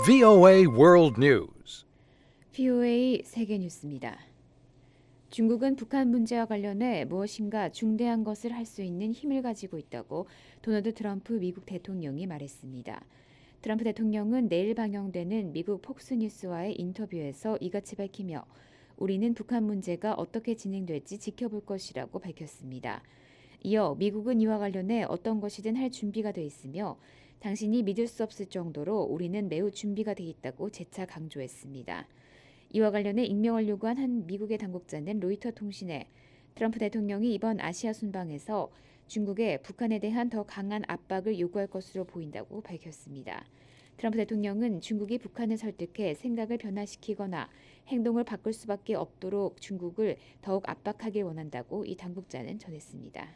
VOA World News. VOA 세계 뉴스입니다. 중국은 북한 문제와 관련해 무엇인가 중대한 것을 할 수 있는 힘을 가지고 있다고 도널드 트럼프 미국 대통령이 말했습니다. 트럼프 대통령은 내일 방영되는 미국 폭스뉴스와의 인터뷰에서 이같이 밝히며 우리는 북한 문제가 어떻게 진행될지 지켜볼 것이라고 밝혔습니다. 이어 미국은 이와 관련해 어떤 것이든 할 준비가 돼 있으며 당신이 믿을 수 없을 정도로 우리는 매우 준비가 돼 있다고 재차 강조했습니다. 이와 관련해 익명을 요구한 한 미국의 당국자는 로이터 통신에 트럼프 대통령이 이번 아시아 순방에서 중국에 북한에 대한 더 강한 압박을 요구할 것으로 보인다고 밝혔습니다. 트럼프 대통령은 중국이 북한을 설득해 생각을 변화시키거나 행동을 바꿀 수밖에 없도록 중국을 더욱 압박하길 원한다고 이 당국자는 전했습니다.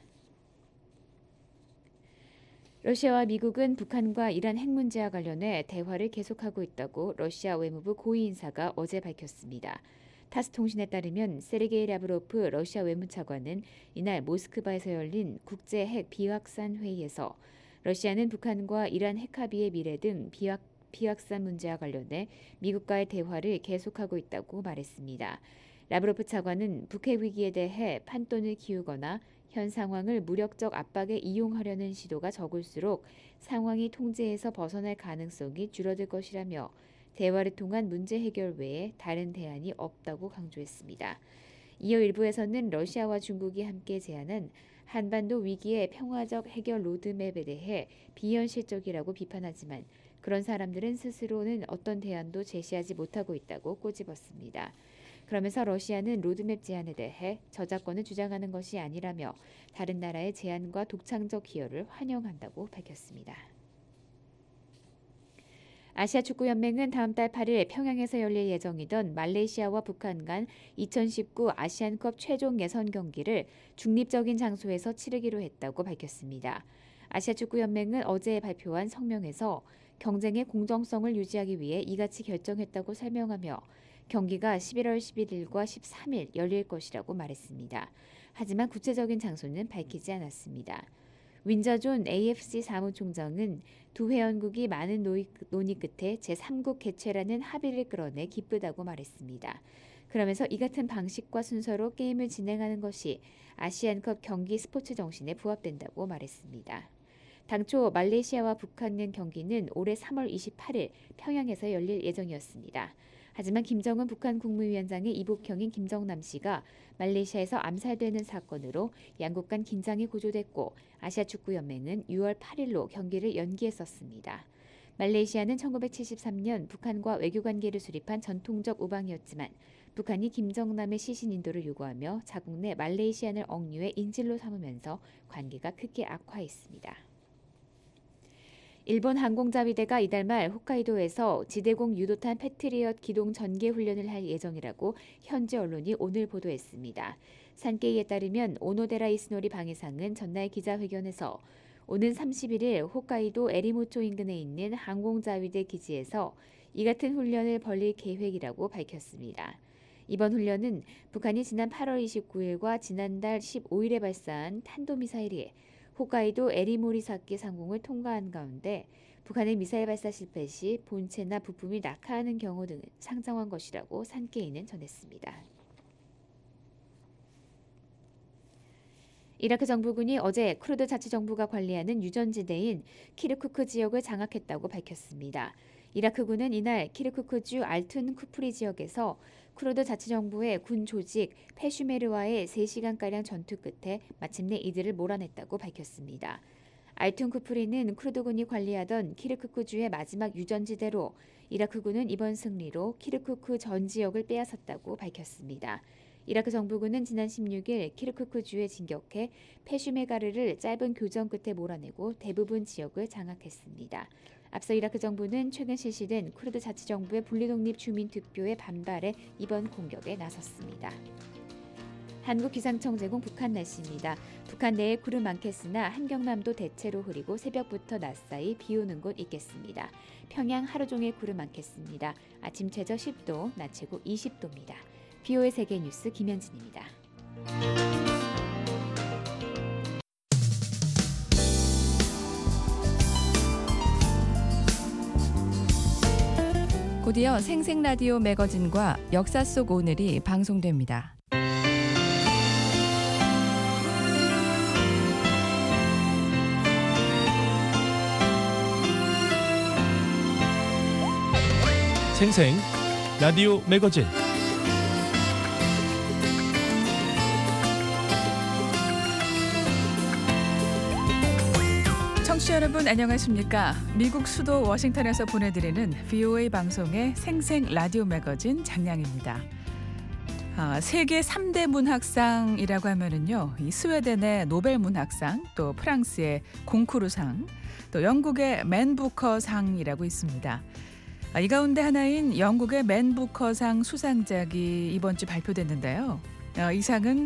러시아와 미국은 북한과 이란 핵 문제와 관련해 대화를 계속하고 있다고 러시아 외무부 고위 인사가 어제 밝혔습니다. 타스 통신에 따르면 세르게이 라브로프 러시아 외무차관은 이날 모스크바에서 열린 국제 핵 비확산 회의에서 러시아는 북한과 이란 핵 합의의 미래 등 비확산 문제와 관련해 미국과의 대화를 계속하고 있다고 말했습니다. 라브로프 차관은 북핵 위기에 대해 판돈을 키우거나 현 상황을 무력적 압박에 이용하려는 시도가 적을수록 상황이 통제에서 벗어날 가능성이 줄어들 것이라며 대화를 통한 문제 해결 외에 다른 대안이 없다고 강조했습니다. 이어 일부에서는 러시아와 중국이 함께 제안한 한반도 위기의 평화적 해결 로드맵에 대해 비현실적이라고 비판하지만 그런 사람들은 스스로는 어떤 대안도 제시하지 못하고 있다고 꼬집었습니다. 그러면서 러시아는 로드맵 제안에 대해 저작권을 주장하는 것이 아니라며 다른 나라의 제안과 독창적 기여를 환영한다고 밝혔습니다. 아시아축구연맹은 다음 달 8일 평양에서 열릴 예정이던 말레이시아와 북한 간 2019 아시안컵 최종 예선 경기를 중립적인 장소에서 치르기로 했다고 밝혔습니다. 아시아축구연맹은 어제 발표한 성명에서 경쟁의 공정성을 유지하기 위해 이같이 결정했다고 설명하며 경기가 11월 11일과 13일 열릴 것이라고 말했습니다. 하지만 구체적인 장소는 밝히지 않았습니다. 윈저존 AFC 사무총장은 두 회원국이 많은 논의 끝에 제3국 개최라는 합의를 끌어내 기쁘다고 말했습니다. 그러면서 이 같은 방식과 순서로 게임을 진행하는 것이 아시안컵 경기 스포츠 정신에 부합된다고 말했습니다. 당초 말레이시아와 북한 간 경기는 올해 3월 28일 평양에서 열릴 예정이었습니다. 하지만 김정은 북한 국무위원장의 이복형인 김정남 씨가 말레이시아에서 암살되는 사건으로 양국 간 긴장이 고조됐고 아시아축구연맹은 6월 8일로 경기를 연기했었습니다. 말레이시아는 1973년 북한과 외교관계를 수립한 전통적 우방이었지만 북한이 김정남의 시신 인도를 요구하며 자국 내 말레이시안을 억류해 인질로 삼으면서 관계가 크게 악화했습니다. 일본 항공자위대가 이달 말 홋카이도에서 지대공 유도탄 패트리엇 기동 전개 훈련을 할 예정이라고 현지 언론이 오늘 보도했습니다. 산케이에 따르면 오노데라 이스노리 방위상은 전날 기자회견에서 오는 31일 홋카이도 에리모초 인근에 있는 항공자위대 기지에서 이 같은 훈련을 벌릴 계획이라고 밝혔습니다. 이번 훈련은 북한이 지난 8월 29일과 지난달 15일에 발사한 탄도미사일이 홋카이도 에리모리사키 상공을 통과한 가운데 북한의 미사일 발사 실패 시 본체나 부품이 낙하하는 경우 등을 상정한 것이라고 산케이는 전했습니다. 이라크 정부군이 어제 쿠르드 자치정부가 관리하는 유전지대인 키르쿠크 지역을 장악했다고 밝혔습니다. 이라크군은 이날 키르쿠크주 알툰 쿠프리 지역에서 쿠르드 자치정부의 군 조직 페슈메르와의 3시간가량 전투 끝에 마침내 이들을 몰아냈다고 밝혔습니다. 알툰 쿠프리는 쿠르드군이 관리하던 키르쿠크주의 마지막 유전지대로 이라크군은 이번 승리로 키르쿠크 전 지역을 빼앗았다고 밝혔습니다. 이라크 정부군은 지난 16일 키르쿠크주에 진격해 페슈메가르를 짧은 교전 끝에 몰아내고 대부분 지역을 장악했습니다. 앞서 이라크 정부는 최근 실시된 쿠르드 자치정부의 분리독립 주민투표에 반발해 이번 공격에 나섰습니다. 한국기상청 제공 북한 날씨입니다. 북한 내에 구름 많겠으나 한경남도 대체로 흐리고 새벽부터 낮 사이 비 오는 곳 있겠습니다. 평양 하루 종일 구름 많겠습니다. 아침 최저 10도, 낮 최고 20도입니다. VOA 세계뉴스 김현진입니다. 곧이어 생생라디오 매거진과 역사 속 오늘이 방송됩니다. 생생 라디오 매거진 청취자 여러분 안녕하십니까? 미국 수도 워싱턴에서 보내드리는 VOA 방송의 생생 라디오 매거진 장량입니다. 세계 3대 문학상이라고 하면은요, 이 스웨덴의 노벨 문학상, 또 프랑스의 공쿠르상, 또 영국의 맨 부커상이라고 있습니다. 이 가운데 하나인 영국의 맨 부커상 수상작이 이번 주 발표됐는데요. 이 상은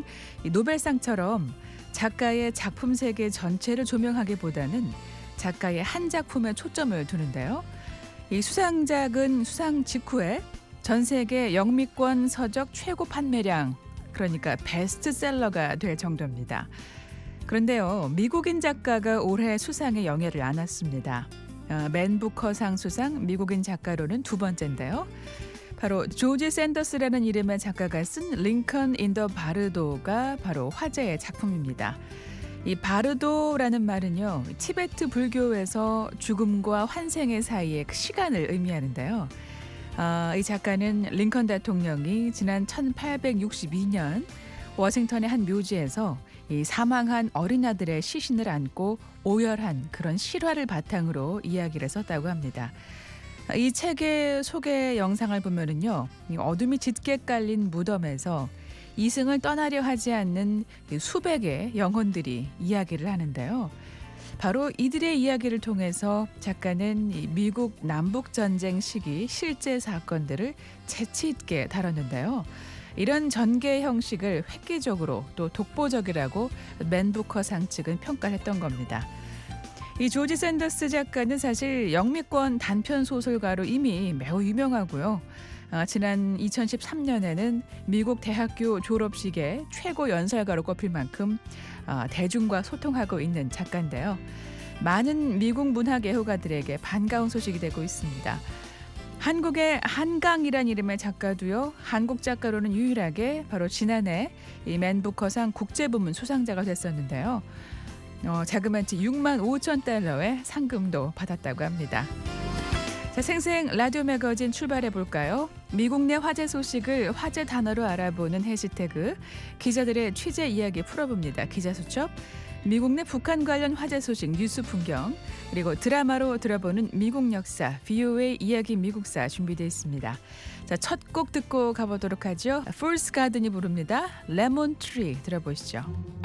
노벨상처럼 작가의 작품 세계 전체를 조명하기보다는 작가의 한 작품에 초점을 두는데요. 이 수상작은 수상 직후에 전 세계 영미권 서적 최고 판매량, 그러니까 베스트셀러가 될 정도입니다. 그런데요, 미국인 작가가 올해 수상에 영예를 안았습니다. 맨 부커상 수상 미국인 작가로는 두 번째인데요. 바로 조지 샌더스라는 이름의 작가가 쓴 링컨 인 더 바르도가 바로 화제의 작품입니다. 이 바르도라는 말은요, 티베트 불교에서 죽음과 환생의 사이의 그 시간을 의미하는데요. 이 작가는 링컨 대통령이 지난 1862년 워싱턴의 한 묘지에서 이 사망한 어린아들의 시신을 안고 오열한 그런 실화를 바탕으로 이야기를 썼다고 합니다. 이 책의 소개 영상을 보면은요, 어둠이 짙게 깔린 무덤에서 이승을 떠나려 하지 않는 수백의 영혼들이 이야기를 하는데요. 바로 이들의 이야기를 통해서 작가는 미국 남북전쟁 시기 실제 사건들을 재치 있게 다뤘는데요. 이런 전개 형식을 획기적으로 또 독보적이라고 맨 부커상 측은 평가를 했던 겁니다. 이 조지 샌더스 작가는 사실 영미권 단편 소설가로 이미 매우 유명하고요. 지난 2013년에는 미국 대학교 졸업식의 최고 연설가로 꼽힐 만큼 대중과 소통하고 있는 작가인데요. 많은 미국 문학 애호가들에게 반가운 소식이 되고 있습니다. 한국의 한강이란 이름의 작가도요, 한국 작가로는 유일하게 바로 지난해 이 맨 부커상 국제부문 수상자가 됐었는데요. 자그마치 6만 5천 달러의 상금도 받았다고 합니다. 자, 생생 라디오 매거진 출발해 볼까요? 미국 내 화제 소식을 화제 단어로 알아보는 해시태그, 기자들의 취재 이야기 풀어봅니다. 기자수첩, 미국 내 북한 관련 화제 소식 뉴스 풍경, 그리고 드라마로 들어보는 미국 역사, VOA 이야기 미국사 준비되어 있습니다. 자, 첫 곡 듣고 가보도록 하죠. 풀스 가든이 부릅니다. 레몬 트리 들어보시죠.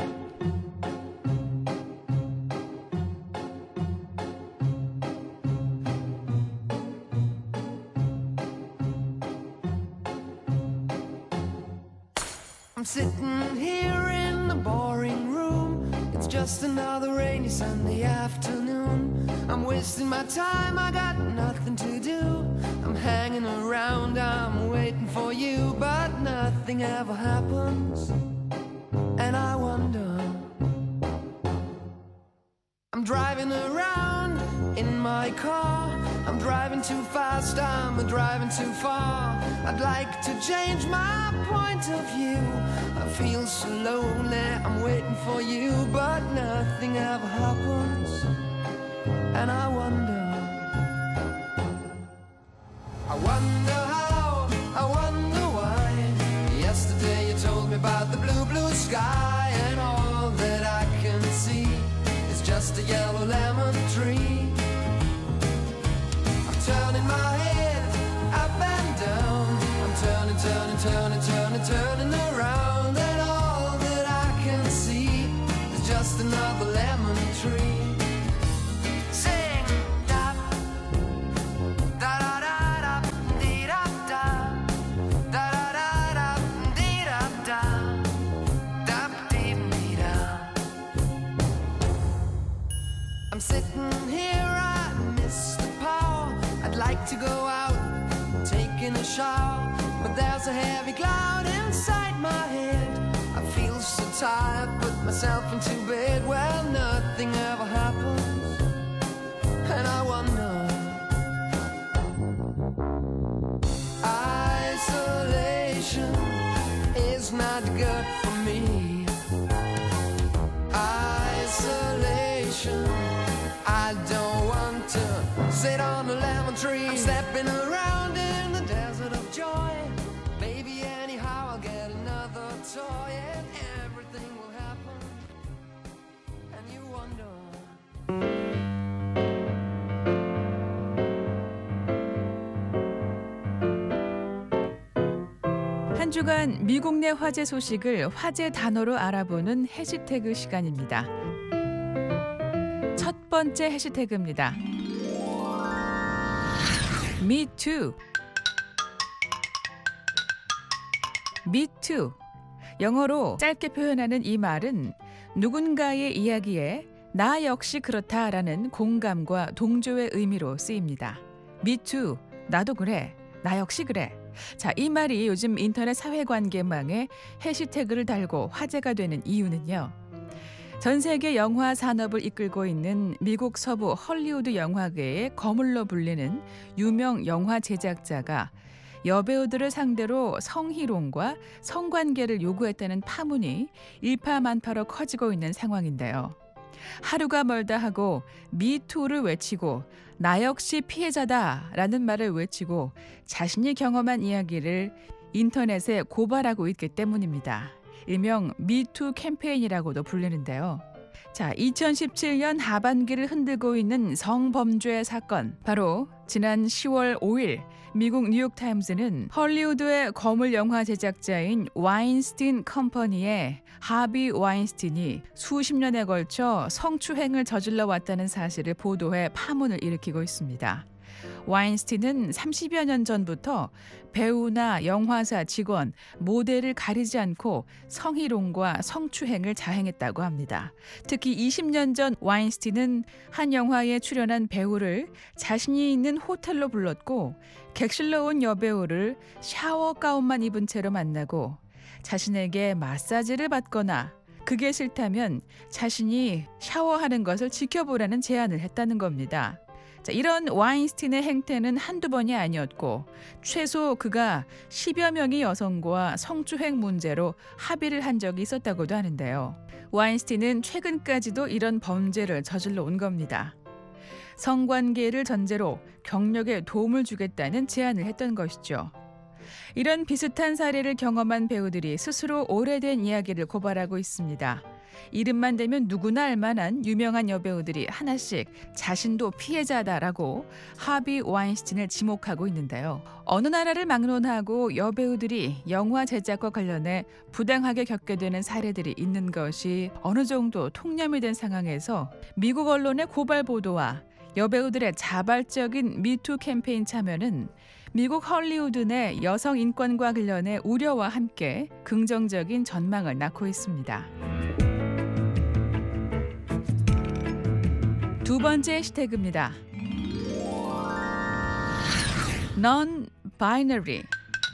I'm sitting here in the boring room. It's just another rainy Sunday afternoon. I'm wasting my time, I got nothing to do. I'm hanging around, I'm waiting for you, but nothing ever happens. And I wonder, I'm driving around in my car. I'm driving too fast, I'm driving too far. I'd like to change my point of view. I feel so lonely, I'm waiting for you, but nothing ever happens. And I wonder how, I wonder why. Yesterday you told me about the blue, blue sky, and all that I can see is just a yellow lemon tree. I'm turning my head up and down. I'm turning, turning, turning, turning, turning around, and all that I can see is just another lemon tree. Sing da da da da da dee da da da da da dee da da da dee dee da. I'm sitting here, I miss the power. I'd like to go out, taking a shower, but there's a heavy cloud inside my head. I feel so tired, put myself into bed. Well, nothing ever happens, and I wonder ocean. I don't want to sit on a lemon tree. I'm stepping around in the desert of joy. Maybe anyhow I'll get another toy and everything will happen. And you wonder. 한 주간 미국 내 화제 소식을 화제 단어로 알아보는 해시태그 시간입니다. 첫 번째 해시태그입니다. Me too. Me too. 영어로 짧게 표현하는 이 말은 누군가의 이야기에 나 역시 그렇다라는 공감과 동조의 의미로 쓰입니다. Me too. 나도 그래. 나 역시 그래. 자, 이 말이 요즘 인터넷 사회관계망에 해시태그를 달고 화제가 되는 이유는요. 전 세계 영화 산업을 이끌고 있는 미국 서부 헐리우드 영화계의 거물로 불리는 유명 영화 제작자가 여배우들을 상대로 성희롱과 성관계를 요구했다는 파문이 일파만파로 커지고 있는 상황인데요. 하루가 멀다 하고 미투를 외치고 나 역시 피해자다라는 말을 외치고 자신이 경험한 이야기를 인터넷에 고발하고 있기 때문입니다. 일명 미투 캠페인이라고도 불리는데요. 자, 2017년 하반기를 흔들고 있는 성범죄 사건. 바로 지난 10월 5일 미국 뉴욕타임즈는 헐리우드의 거물 영화 제작자인 와인스틴 컴퍼니의 하비 와인스틴이 수십 년에 걸쳐 성추행을 저질러 왔다는 사실을 보도해 파문을 일으키고 있습니다. 와인스틴은 30여 년 전부터 배우나 영화사 직원, 모델을 가리지 않고 성희롱과 성추행을 자행했다고 합니다. 특히 20년 전 와인스틴은 한 영화에 출연한 배우를 자신이 있는 호텔로 불렀고 객실로 온 여배우를 샤워 가운만 입은 채로 만나고 자신에게 마사지를 받거나 그게 싫다면 자신이 샤워하는 것을 지켜보라는 제안을 했다는 겁니다. 자, 이런 와인스틴의 행태는 한두 번이 아니었고 최소 그가 10여 명의 여성과 성추행 문제로 합의를 한 적이 있었다고도 하는데요. 와인스틴은 최근까지도 이런 범죄를 저질러 온 겁니다. 성관계를 전제로 경력에 도움을 주겠다는 제안을 했던 것이죠. 이런 비슷한 사례를 경험한 배우들이 스스로 오래된 이야기를 고발하고 있습니다. 이름만 대면 누구나 알만한 유명한 여배우들이 하나씩 자신도 피해자다라고 하비 와인스틴을 지목하고 있는데요. 어느 나라를 막론하고 여배우들이 영화 제작과 관련해 부당하게 겪게 되는 사례들이 있는 것이 어느 정도 통념이 된 상황에서 미국 언론의 고발 보도와 여배우들의 자발적인 미투 캠페인 참여는 미국 헐리우드 내 여성 인권과 관련해 우려와 함께 긍정적인 전망을 낳고 있습니다. 두 번째 해시태그입니다. Non-binary.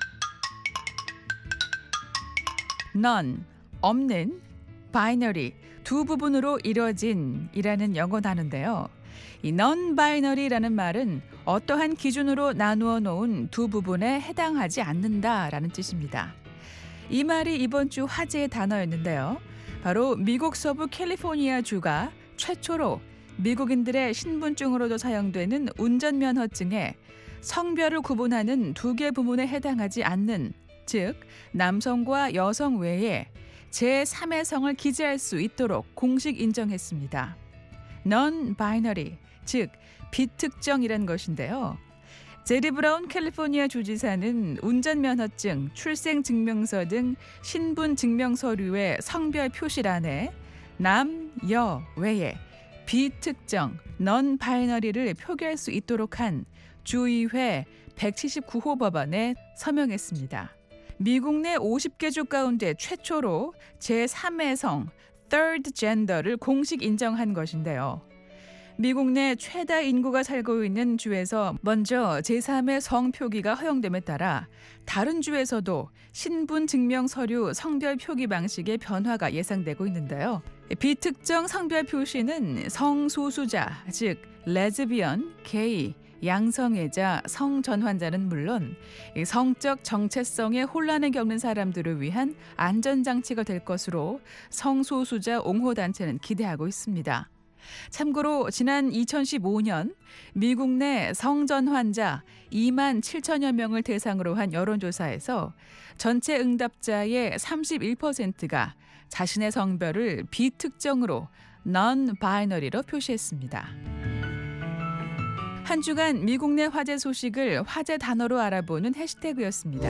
Non, 없는, binary, 두 부분으로 이뤄진 이라는 영어 단어인데요. 이 non-binary라는 말은 어떠한 기준으로 나누어 놓은 두 부분에 해당하지 않는다라는 뜻입니다. 이 말이 이번 주 화제의 단어였는데요. 바로 미국 서부 캘리포니아 주가 최초로 미국인들의 신분증으로도 사용되는 운전면허증에 성별을 구분하는 두 개 부문에 해당하지 않는, 즉 남성과 여성 외에 제3의 성을 기재할 수 있도록 공식 인정했습니다. non-binary, 즉 비특정이란 것인데요. 제리 브라운 캘리포니아 주지사는 운전면허증, 출생증명서 등 신분증명서류의 성별 표시란에 남, 여 외에 비특정, non-binary를 표기할 수 있도록 한 주의회 179호 법안에 서명했습니다. 미국 내 50개 주 가운데 최초로 제3의 성, third gender를 공식 인정한 것인데요. 미국 내 최다 인구가 살고 있는 주에서 먼저 제3의 성 표기가 허용됨에 따라 다른 주에서도 신분증명 서류 성별 표기 방식의 변화가 예상되고 있는데요. 비특정 성별 표시는 성소수자, 즉 레즈비언, 게이, 양성애자, 성전환자는 물론 성적 정체성에 혼란을 겪는 사람들을 위한 안전장치가 될 것으로 성소수자 옹호단체는 기대하고 있습니다. 참고로 지난 2015년 미국 내 성전 환자 2만 7천여 명을 대상으로 한 여론조사에서 전체 응답자의 31%가 자신의 성별을 비특정으로 non-binary로 표시했습니다. 한 주간 미국 내 화제 소식을 화제 단어로 알아보는 해시태그였습니다.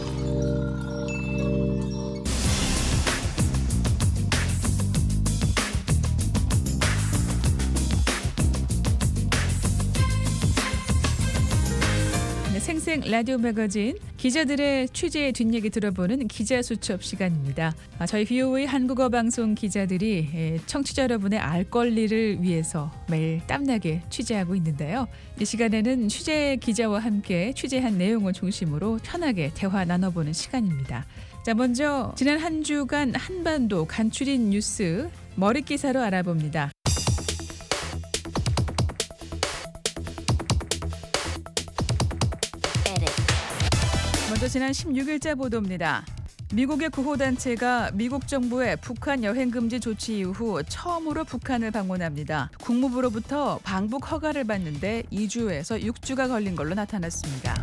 생생 라디오 매거진 기자들의 취재의 뒷얘기 들어보는 기자 수첩 시간입니다. 저희 VOA 한국어 방송 기자들이 청취자 여러분의 알 권리를 위해서 매일 땀나게 취재하고 있는데요. 이 시간에는 취재 기자와 함께 취재한 내용을 중심으로 편하게 대화 나눠보는 시간입니다. 자, 먼저 지난 한 주간 한반도 간추린 뉴스 머릿기사로 알아봅니다. 먼저 지난 16일자 보도입니다. 미국의 구호단체가 미국 정부의 북한 여행금지 조치 이후 처음으로 북한을 방문합니다. 국무부로부터 방북 허가를 받는데 2주에서 6주가 걸린 걸로 나타났습니다.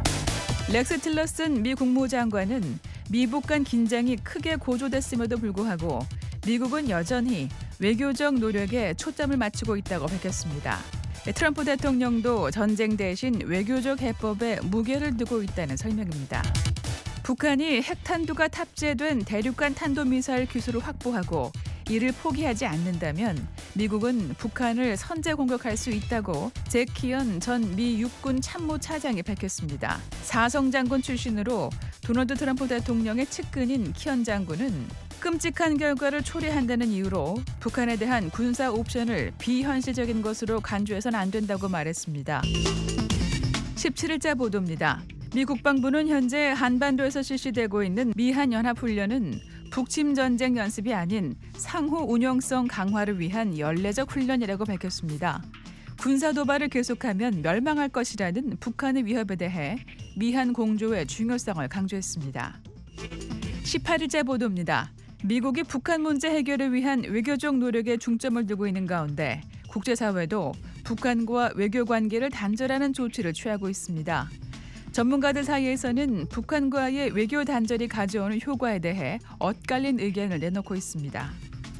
렉스 틸러슨 미 국무장관은 미북 간 긴장이 크게 고조됐음에도 불구하고 미국은 여전히 외교적 노력에 초점을 맞추고 있다고 밝혔습니다. 트럼프 대통령도 전쟁 대신 외교적 해법에 무게를 두고 있다는 설명입니다. 북한이 핵탄두가 탑재된 대륙간 탄도미사일 기술을 확보하고 이를 포기하지 않는다면 미국은 북한을 선제 공격할 수 있다고 잭 키언 전 미 육군 참모차장이 밝혔습니다. 사성 장군 출신으로 도널드 트럼프 대통령의 측근인 키언 장군은 끔찍한 결과를 초래한다는 이유로 북한에 대한 군사 옵션을 비현실적인 것으로 간주해서는 안 된다고 말했습니다. 17일자 보도입니다. 미 국방부는 현재 한반도에서 실시되고 있는 미한 연합훈련은 북침 전쟁 연습이 아닌 상호 운용성 강화를 위한 연례적 훈련이라고 밝혔습니다. 군사 도발을 계속하면 멸망할 것이라는 북한의 위협에 대해 미한 공조의 중요성을 강조했습니다. 18일자 보도입니다. 미국이 북한 문제 해결을 위한 외교적 노력에 중점을 두고 있는 가운데 국제사회도 북한과 외교 관계를 단절하는 조치를 취하고 있습니다. 전문가들 사이에서는 북한과의 외교 단절이 가져오는 효과에 대해 엇갈린 의견을 내놓고 있습니다.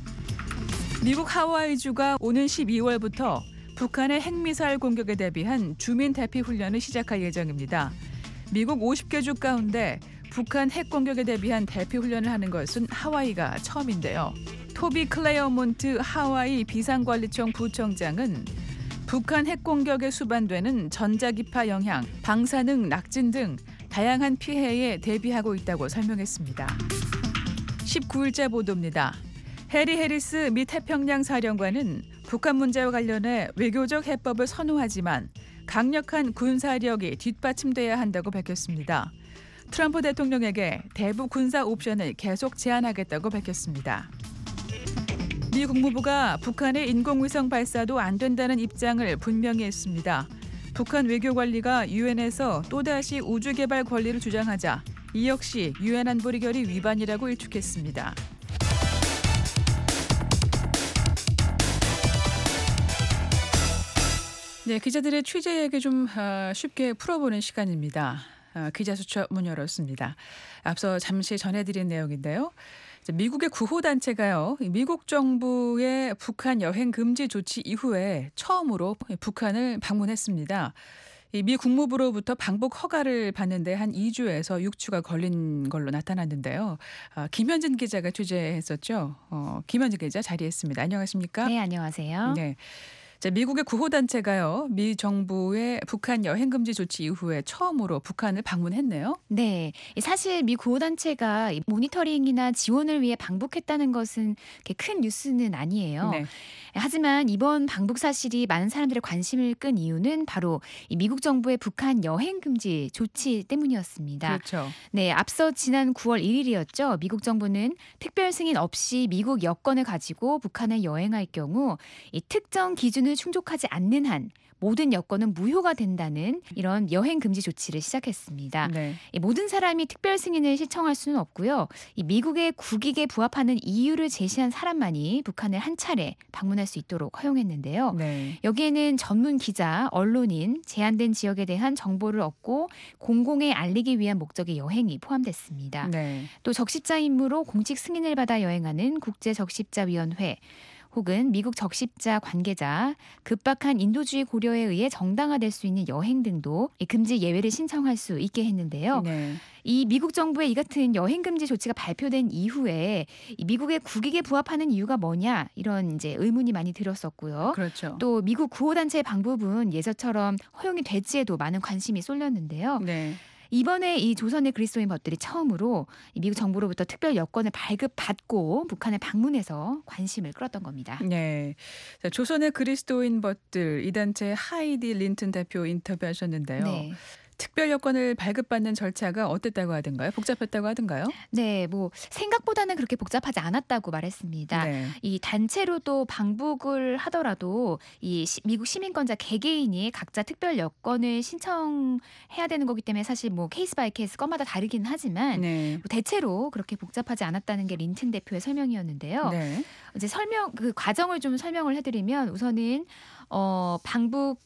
미국 하와이주가 오는 12월부터 북한의 핵미사일 공격에 대비한 주민 대피 훈련을 시작할 예정입니다. 미국 50개 주 가운데 북한 핵 공격에 대비한 대피 훈련을 하는 것은 하와이가 처음인데요. 토비 클레어몬트 하와이 비상관리청 부청장은 북한 핵 공격에 수반되는 전자기파 영향, 방사능 낙진 등 다양한 피해에 대비하고 있다고 설명했습니다. 19일자 보도입니다. 해리 해리스 미 태평양 사령관은 북한 문제와 관련해 외교적 해법을 선호하지만 강력한 군사력이 뒷받침돼야 한다고 밝혔습니다. 트럼프 대통령에게 대북 군사 옵션을 계속 제한하겠다고 밝혔습니다. 미 국무부가 북한의 인공위성 발사도 안 된다는 입장을 분명히 했습니다. 북한 외교관리가 유엔에서 또다시 우주개발 권리를 주장하자 이 역시 유엔 안보리 결의 위반이라고 일축했습니다. 네, 기자들의 취재 얘기 좀 쉽게 풀어보는 시간입니다. 기자 수첩 문 열었습니다. 앞서 잠시 전해드린 내용인데요. 미국의 구호단체가요. 미국 정부의 북한 여행 금지 조치 이후에 처음으로 북한을 방문했습니다. 미 국무부로부터 방북 허가를 받는데 한 2주에서 6주가 걸린 걸로 나타났는데요. 김현진 기자가 취재했었죠. 김현진 기자 자리했습니다. 안녕하십니까? 네, 안녕하세요. 네. 자, 미국의 구호단체가요. 미 정부의 북한 여행금지 조치 이후에 처음으로 북한을 방문했네요. 네, 사실 미 구호단체가 모니터링이나 지원을 위해 방북했다는 것은 큰 뉴스는 아니에요. 네. 하지만 이번 방북 사실이 많은 사람들의 관심을 끈 이유는 바로 이 미국 정부의 북한 여행 금지 조치 때문이었습니다. 그렇죠. 네, 앞서 지난 9월 1일이었죠. 미국 정부는 특별 승인 없이 미국 여권을 가지고 북한에 여행할 경우 이 특정 기준을 기준을 충족하지 않는 한 모든 여권은 무효가 된다는 이런 여행 금지 조치를 시작했습니다. 네. 이 모든 사람이 특별 승인을 신청할 수는 없고요. 이 미국의 국익에 부합하는 이유를 제시한 사람만이 북한을 한 차례 방문할 수 있도록 허용했는데요. 네. 여기에는 전문 기자, 언론인, 제한된 지역에 대한 정보를 얻고 공공에 알리기 위한 목적의 여행이 포함됐습니다. 네. 또 적십자 임무로 공식 승인을 받아 여행하는 국제적십자위원회 혹은 미국 적십자 관계자, 급박한 인도주의 고려에 의해 정당화될 수 있는 여행 등도 이 금지 예외를 신청할 수 있게 했는데요. 네. 이 미국 정부의 이 같은 여행 금지 조치가 발표된 이후에 이 미국의 국익에 부합하는 이유가 뭐냐 이런 이제 의문이 많이 들었었고요. 그렇죠. 또 미국 구호단체 방북은 예전처럼 허용이 될지에도 많은 관심이 쏠렸는데요. 네. 이번에 이 조선의 그리스도인 벗들이 처음으로 이 미국 정부로부터 특별 여권을 발급받고 북한에 방문해서 관심을 끌었던 겁니다. 네. 자, 조선의 그리스도인 벗들 이 단체 하이디 린튼 대표 인터뷰하셨는데요. 네. 특별 여권을 발급받는 절차가 어땠다고 하던가요? 복잡했다고 하던가요? 네, 뭐 생각보다는 그렇게 복잡하지 않았다고 말했습니다. 네. 이 단체로 또 방북을 하더라도 이 미국 시민권자 개개인이 각자 특별 여권을 신청해야 되는 거기 때문에 사실 뭐 케이스 바이 케이스 건마다 다르긴 하지만 네. 뭐 대체로 그렇게 복잡하지 않았다는 게 린튼 대표의 설명이었는데요. 네. 이제 그 과정을 좀 설명을 해드리면 우선은 방북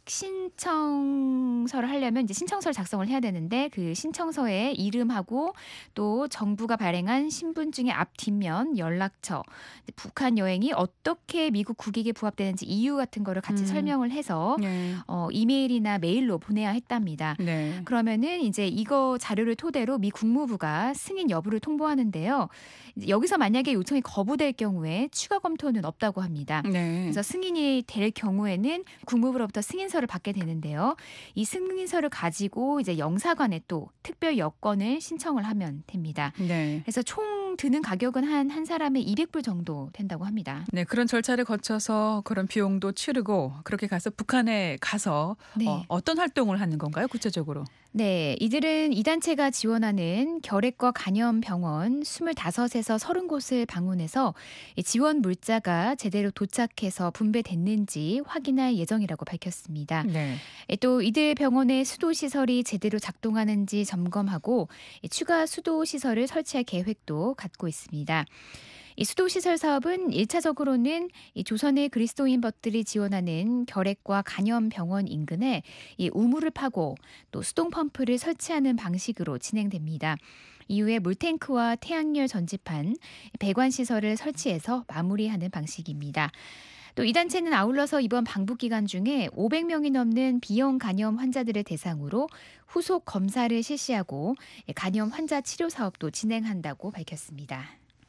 신청서를 하려면 이제 신청서를 작성을 해야 되는데 그 신청서에 이름하고 또 정부가 발행한 신분증의 앞 뒷면, 연락처, 북한 여행이 어떻게 미국 국익에 부합되는지 이유 같은 거를 같이 설명을 해서 네. 이메일이나 메일로 보내야 했답니다. 네. 그러면은 이제 이거 자료를 토대로 미 국무부가 승인 여부를 통보하는데요. 이제 여기서 만약에 요청이 거부될 경우에 추가 검토는 없다고 합니다. 네. 그래서 승인이 될 경우에는 국무부로부터 승인서를 받게 되는데요. 이 승인서를 가지고 이제 영사관에 또 특별 여권을 신청을 하면 됩니다. 네. 그래서 총 드는 가격은 한 사람에 200불 정도 된다고 합니다. 네, 그런 절차를 거쳐서 그런 비용도 치르고 그렇게 가서 북한에 가서 네. 어떤 활동을 하는 건가요? 구체적으로? 네, 이들은 이 단체가 지원하는 결핵과 간염병원 25에서 30곳을 방문해서 이 지원 물자가 제대로 도착해서 분배됐는지 확인할 예정이라고 밝혔습니다. 네. 또 이들 병원의 수도시설이 제대로 작동하는지 점검하고 추가 수도시설을 설치할 계획도 갖고 있습니다. 이 수도시설 사업은 1차적으로는 이 조선의 그리스도인 벗들이 지원하는 결핵과 간염병원 인근에 이 우물을 파고 또 수동 펌프를 설치하는 방식으로 진행됩니다. 이후에 물탱크와 태양열 전지판, 배관 시설을 설치해서 마무리하는 방식입니다. 또 이 단체는 아울러서 이번 방북 기간 중에 500명이 넘는 B형 간염 환자들을 대상으로 후속 검사를 실시하고 간염 환자 치료 사업도 진행한다고 밝혔습니다.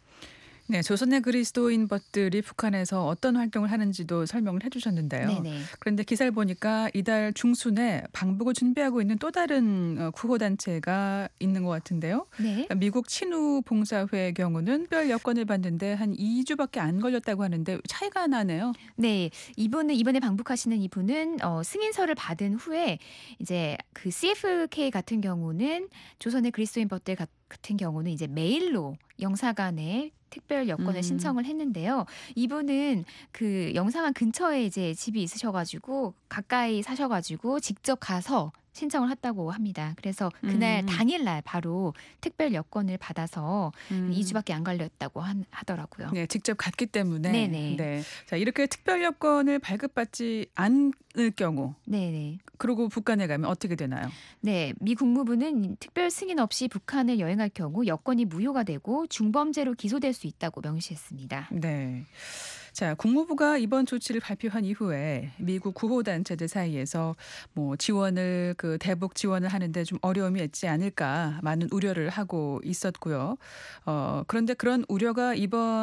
네, 조선의 그리스도인 벗들이 북한에서 어떤 활동을 하는지도 설명을 해주셨는데요. 네네. 그런데 기사를 보니까 이달 중순에 방북을 준비하고 있는 또 다른 구호단체가 있는 것 같은데요. 네. 미국 친우 봉사회의 경우는 특별 여권을 받는데 한 2주밖에 안 걸렸다고 하는데 차이가 나네요. 네, 이번에 방북하시는 이분은 승인서를 받은 후에 이제 그 CFK 같은 경우는 조선의 그리스도인 벗들 같은 경우는 이제 메일로 영사관에 특별 여권을 신청을 했는데요. 이분은 그 영사관 근처에 이제 집이 있으셔가지고 가까이 사셔가지고 직접 가서 신청을 했다고 합니다. 그래서 그날 당일날 바로 특별 여권을 받아서 2주밖에 안 걸렸다고 하더라고요. 네, 직접 갔기 때문에. 네네. 네. 자, 이렇게 특별 여권을 발급받지 않을 경우, 네네. 그리고 북한에 가면 어떻게 되나요? 네, 미 국무부는 특별 승인 없이 북한을 여행할 경우 여권이 무효가 되고 중범죄로 기소될 수 있다고 명시했습니다. 네. 자, 국무부가 이번 조치를 발표한 이후에 미국 구호단체들 사이에서 뭐 지원을 대북 지원을 하는데 좀 어려움이 있지 않을까 많은 우려를 하고 있었고요. 그런데 그런 우려가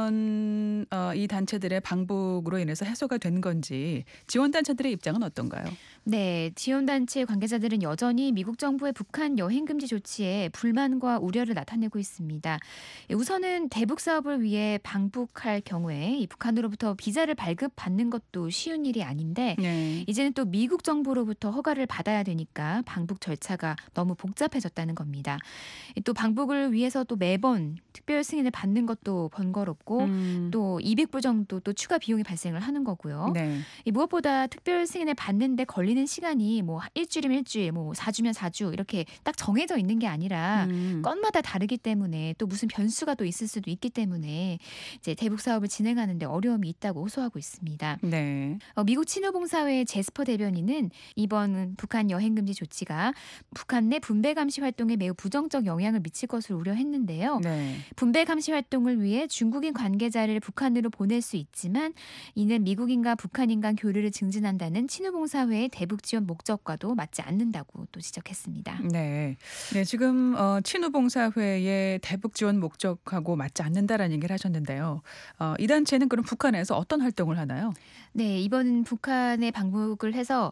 이번 이 단체들의 방북으로 인해서 해소가 된 건지 지원 단체들의 입장은 어떤가요? 네, 지원단체 관계자들은 여전히 미국 정부의 북한 여행 금지 조치에 불만과 우려를 나타내고 있습니다. 우선은 대북 사업을 위해 방북할 경우에 이 북한으로부터 정부로부터 비자를 발급받는 것도 쉬운 일이 아닌데 네. 이제는 또 미국 정부로부터 허가를 받아야 되니까 방북 절차가 너무 복잡해졌다는 겁니다. 또 방북을 위해서 또 매번 특별 승인을 받는 것도 번거롭고 또 200불 정도 또 추가 비용이 발생을 하는 거고요. 네. 이 무엇보다 특별 승인을 받는데 걸리는 시간이 뭐 일주일이면 일주일, 뭐 4주면 4주 이렇게 딱 정해져 있는 게 아니라 건마다 다르기 때문에 또 무슨 변수가 또 있을 수도 있기 때문에 이제 대북 사업을 진행하는데 어려움이 있다고 호소하고 있습니다. 네. 미국 친우봉사회 제스퍼 대변인은 이번 북한 여행 금지 조치가 북한 내 분배 감시 활동에 매우 부정적 영향을 미칠 것을 우려했는데요. 네. 분배 감시 활동을 위해 중국인 관계자를 북한으로 보낼 수 있지만 이는 미국인과 북한인 간 교류를 증진한다는 친우봉사회의 대북 지원 목적과도 맞지 않는다고 또 지적했습니다. 네. 네, 지금 친우봉사회의 대북 지원 목적하고 맞지 않는다라는 얘기를 하셨는데요. 이 단체는 그럼 북한에서 어떤 활동을 하나요? 네, 이번 북한에 방북을 해서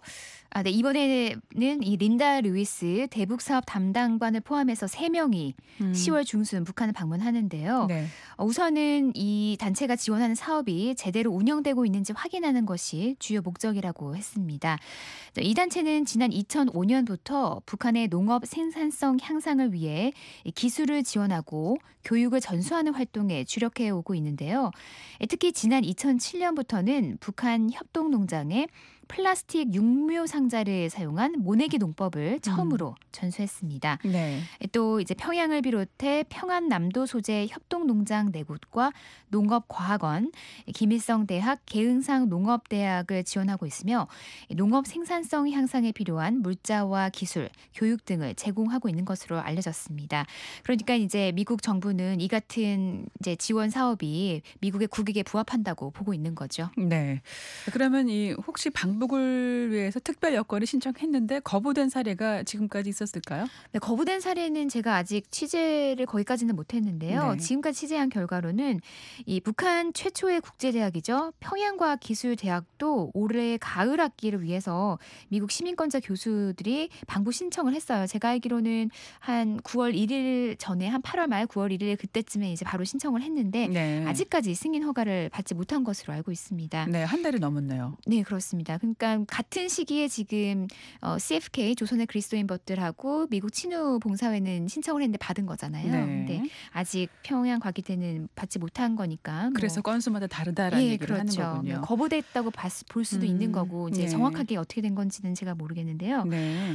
이번에는 이 린다 루이스 대북 사업 담당관을 포함해서 3명이 10월 중순 북한을 방문하는데요. 네. 우선은 이 단체가 지원하는 사업이 제대로 운영되고 있는지 확인하는 것이 주요 목적이라고 했습니다. 이 단체는 지난 2005년부터 북한의 농업 생산성 향상을 위해 기술을 지원하고 교육을 전수하는 활동에 주력해 오고 있는데요. 특히 지난 2007년부터는 북한 협동농장에 플라스틱 육묘 상자를 사용한 모내기 농법을 처음으로 전수했습니다. 네. 또 이제 평양을 비롯해 평안남도 소재 협동농장 4곳과 농업과학원, 김일성대학, 계흥상 농업대학을 지원하고 있으며 농업 생산성 향상에 필요한 물자와 기술, 교육 등을 제공하고 있는 것으로 알려졌습니다. 그러니까 이제 미국 정부는 이 같은 이제 지원 사업이 미국의 국익에 부합한다고 보고 있는 거죠. 네. 그러면 이 혹시 방북을 위해서 특별 여권을 신청했는데 거부된 사례가 지금까지 있었을까요? 네, 거부된 사례는 제가 아직 취재를 거기까지는 못했는데요. 네. 지금까지 취재한 결과로는 이 북한 최초의 국제대학이죠. 평양과학기술대학도 올해 가을 학기를 위해서 미국 시민권자 교수들이 방북 신청을 했어요. 제가 알기로는 한 9월 1일 전에 한 8월 말 9월 1일 그때쯤에 이제 바로 신청을 했는데 네. 아직까지 승인 허가를 받지 못한 것으로 알고 있습니다. 네, 한 달이 넘었네요. 네, 그렇습니다. 그러니까 같은 시기에 지금 CFK 조선의 그리스도인법들하고 미국 친우봉사회는 신청을 했는데 받은 거잖아요. 네. 근데 아직 평양 과기대는 받지 못한 거니까. 그래서 건수마다 다르다라는 얘기를 그렇죠. 하는 거군요. 거부됐다고 볼 수도 있는 거고 이제 네. 정확하게 어떻게 된 건지는 제가 모르겠는데요. 네.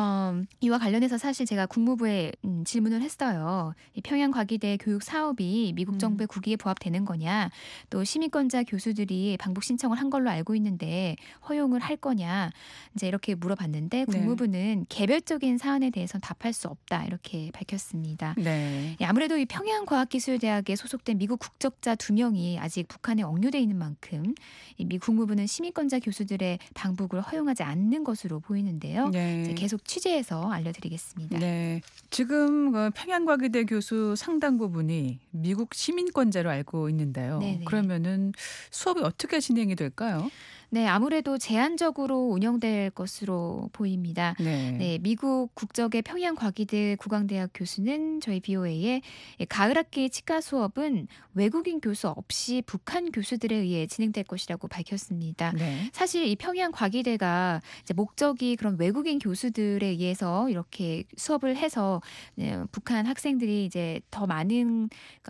이와 관련해서 사실 제가 국무부에 질문을 했어요. 이 평양 과기대 교육 사업이 미국 정부의 국익에 부합되는 거냐, 또 시민권자 교수들이 방북 신청을 한 걸로 알고 있는데 허용을 할 거냐, 이제 이렇게 물어봤는데 국무부는 개별적인 사안에 대해서는 답할 수 없다 이렇게 밝혔습니다. 네. 아무래도 이 평양과학기술대학에 소속된 미국 국적자 2명이 아직 북한에 억류돼 있는 만큼 미 국무부는 시민권자 교수들의 방북을 허용하지 않는 것으로 보이는데요. 네. 이제 계속 취재해서 알려드리겠습니다. 네. 지금 평양과기대 교수 상당 부분이 미국 시민권자로 알고 있는데요. 네네. 그러면은 수업이 어떻게 진행이 될까요? 네, 아무래도 제한적으로 운영될 것으로 보입니다. 네. 네, 미국 국적의 평양과기대 국왕대학 교수는 저희 BOA에 가을 학기 치과 수업은 외국인 교수 없이 북한 교수들에 의해 진행될 것이라고 밝혔습니다. 네. 사실 이 평양과기대가 이제 목적이 그런 외국인 교수들에 의해서 이렇게 수업을 해서 북한 학생들이 이제 더 많은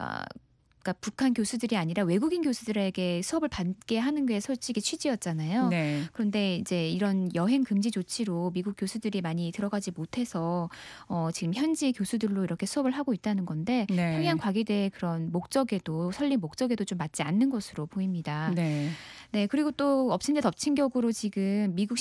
그러니까 북한 교수들이 아니라 외국인 교수들에게 수업을 받게 하는 게 솔직히 취지였잖아요. 네. 그런데 이제 이런 여행 금지 조치로 미국 교수들이 많이 들어가지 못해서 지금 현지 교수들로 이렇게 수업을 하고 있다는 건데 네. 평양과기대의 그런 목적에도 설립 목적에도 좀 맞지 않는 것으로 보입니다. 네. 네, 그리고 또 엎친 데 덮친 격으로 지금 미국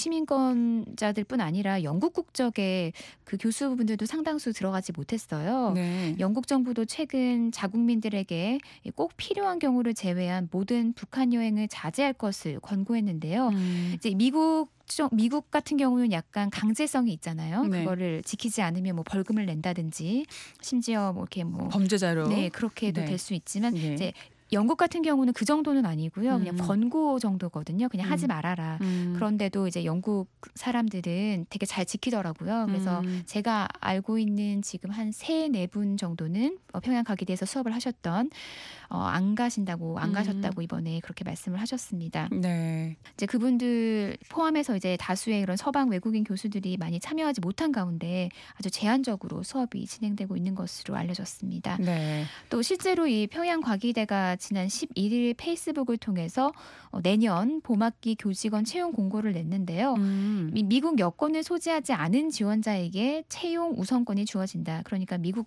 시민권자들뿐 아니라 영국 국적의 그 교수분들도 상당수 들어가지 못했어요. 네. 영국 정부도 최근 자국민들에게 꼭 필요한 경우를 제외한 모든 북한 여행을 자제할 것을 권고했는데요. 이제 미국 같은 경우는 약간 강제성이 있잖아요. 네. 그거를 지키지 않으면 뭐 벌금을 낸다든지 심지어 뭐 이렇게 뭐 범죄자로. 네, 그렇게도 네. 될 수 있지만 예. 이제 영국 같은 경우는 그 정도는 아니고요. 그냥 음. 권고 정도거든요. 그냥 하지 말아라. 그런데도 이제 영국 사람들은 되게 잘 지키더라고요. 그래서 제가 알고 있는 지금 한 3-4분 정도는 평양 가기에 대해서 수업을 하셨던 안 가셨다고 이번에 그렇게 말씀을 하셨습니다. 네. 이제 그분들 포함해서 이제 다수의 그런 서방 외국인 교수들이 많이 참여하지 못한 가운데 아주 제한적으로 수업이 진행되고 있는 것으로 알려졌습니다. 네. 또 실제로 이 평양 과기대가 지난 11일 페이스북을 통해서 내년 봄학기 교직원 채용 공고를 냈는데요. 미국 여권을 소지하지 않은 지원자에게 채용 우선권이 주어진다. 그러니까 미국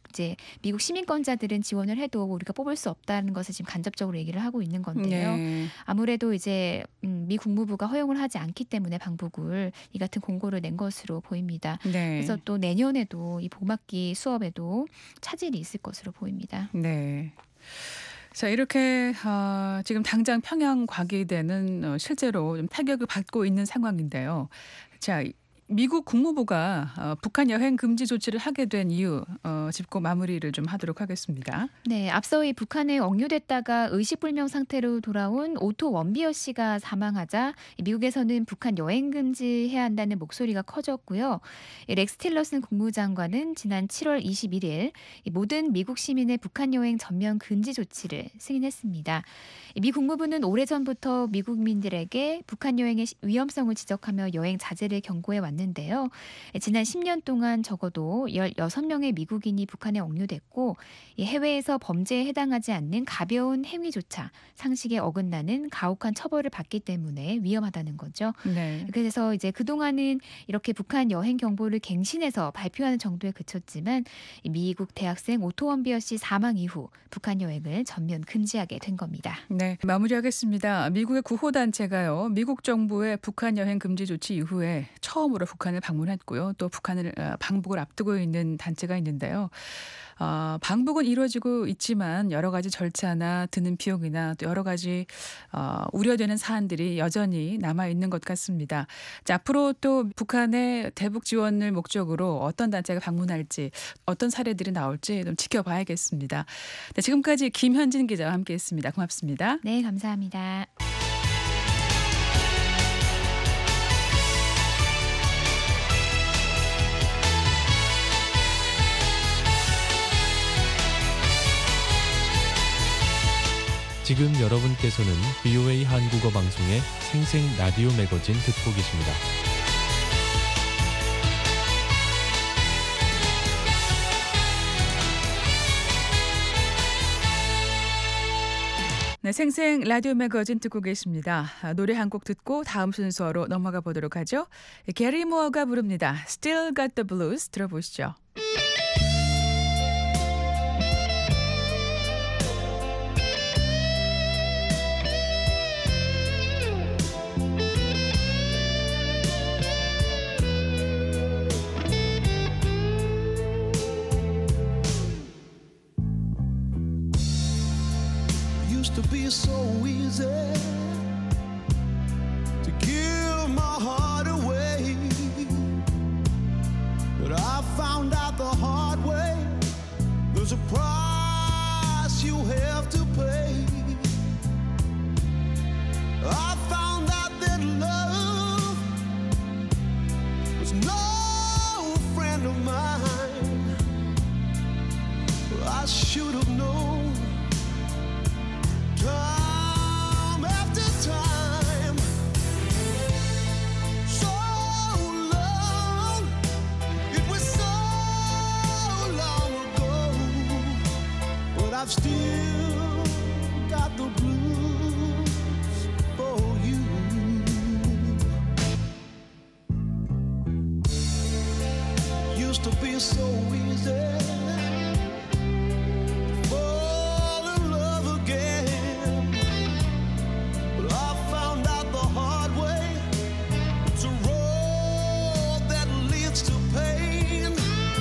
시민권자들은 지원을 해도 우리가 뽑을 수 없다는 것을 지금 간접적으로 얘기를 하고 있는 건데요. 네. 아무래도 이제 미 국무부가 허용을 하지 않기 때문에 방북을 이 같은 공고를 낸 것으로 보입니다. 네. 그래서 또 내년에도 이 봄학기 수업에도 차질이 있을 것으로 보입니다. 네. 자, 이렇게 지금 당장 평양 과기대는 실제로 좀 타격을 받고 있는 상황인데요. 자, 미국 국무부가 북한 여행 금지 조치를 하게 된 이유 짚고 마무리를 좀 하도록 하겠습니다. 네, 앞서 이 북한에 억류됐다가 의식불명 상태로 돌아온 오토 원비어 씨가 사망하자 미국에서는 북한 여행 금지해야 한다는 목소리가 커졌고요. 렉스 틸러슨 국무장관은 지난 7월 21일 모든 미국 시민의 북한 여행 전면 금지 조치를 승인했습니다. 미 국무부는 오래전부터 미국민들에게 북한 여행의 위험성을 지적하며 여행 자제를 경고해 왔는데요. 지난 10년 동안 적어도 16명의 미국인이 북한에 억류됐고 해외에서 범죄에 해당하지 않는 가벼운 행위조차 상식에 어긋나는 가혹한 처벌을 받기 때문에 위험하다는 거죠. 네. 그래서 이제 그동안은 이렇게 북한 여행 경보를 갱신해서 발표하는 정도에 그쳤지만 미국 대학생 오토 원비어 씨 사망 이후 북한 여행을 전면 금지하게 된 겁니다. 네, 마무리하겠습니다. 미국의 구호단체가요, 미국 정부의 북한 여행 금지 조치 이후에 처음으로 북한을 방문했고요. 또 북한을 방북을 앞두고 있는 단체가 있는데요. 방북은 이루어지고 있지만 여러 가지 절차나 드는 비용이나 또 여러 가지 우려되는 사안들이 여전히 남아 있는 것 같습니다. 자, 앞으로 또 북한의 대북 지원을 목적으로 어떤 단체가 방문할지, 어떤 사례들이 나올지 좀 지켜봐야겠습니다. 네, 지금까지 김현진 기자와 함께했습니다. 고맙습니다. 네, 감사합니다. 지금 여러분께서는 VOA 한국어 방송의 생생 라디오 매거진 듣고 계십니다. 네, 생생 라디오 매거진 듣고 계십니다. 노래 한 곡 듣고 다음 순서로 넘어가 보도록 하죠. 게리 무어가 부릅니다. Still Got the Blues 들어보시죠. Used to be so easy to give my heart away, but I found out the hard way there's a price you have to pay. I found out that love was no friend of mine. I should have known time after time. So long, it was so long ago, but I've still got the blues for you. Used to be so easy fall in love again, but I found out the hard way it's a road that leads to pain.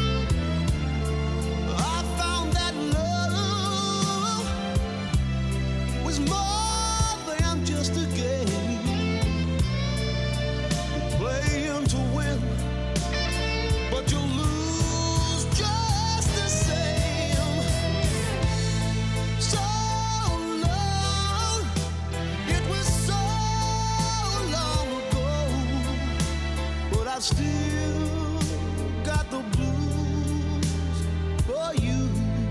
I found that love was more than just a game. You're playing to win, but you lose just still got the blues for you.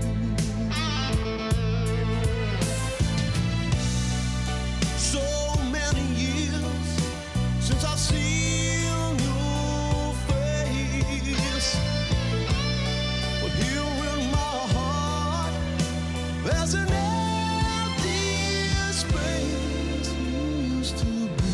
So many years since I've seen your face, but here in my heart there's an empty space you used to be.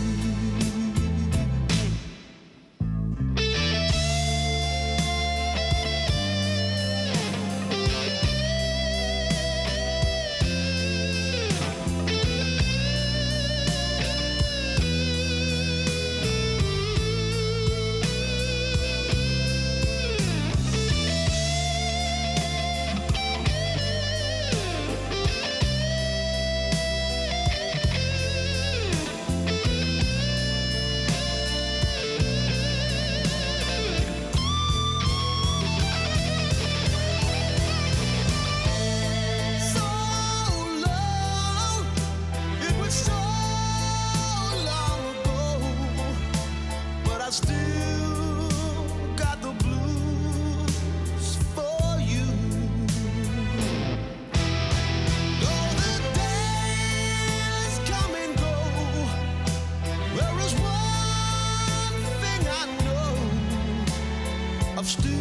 I've still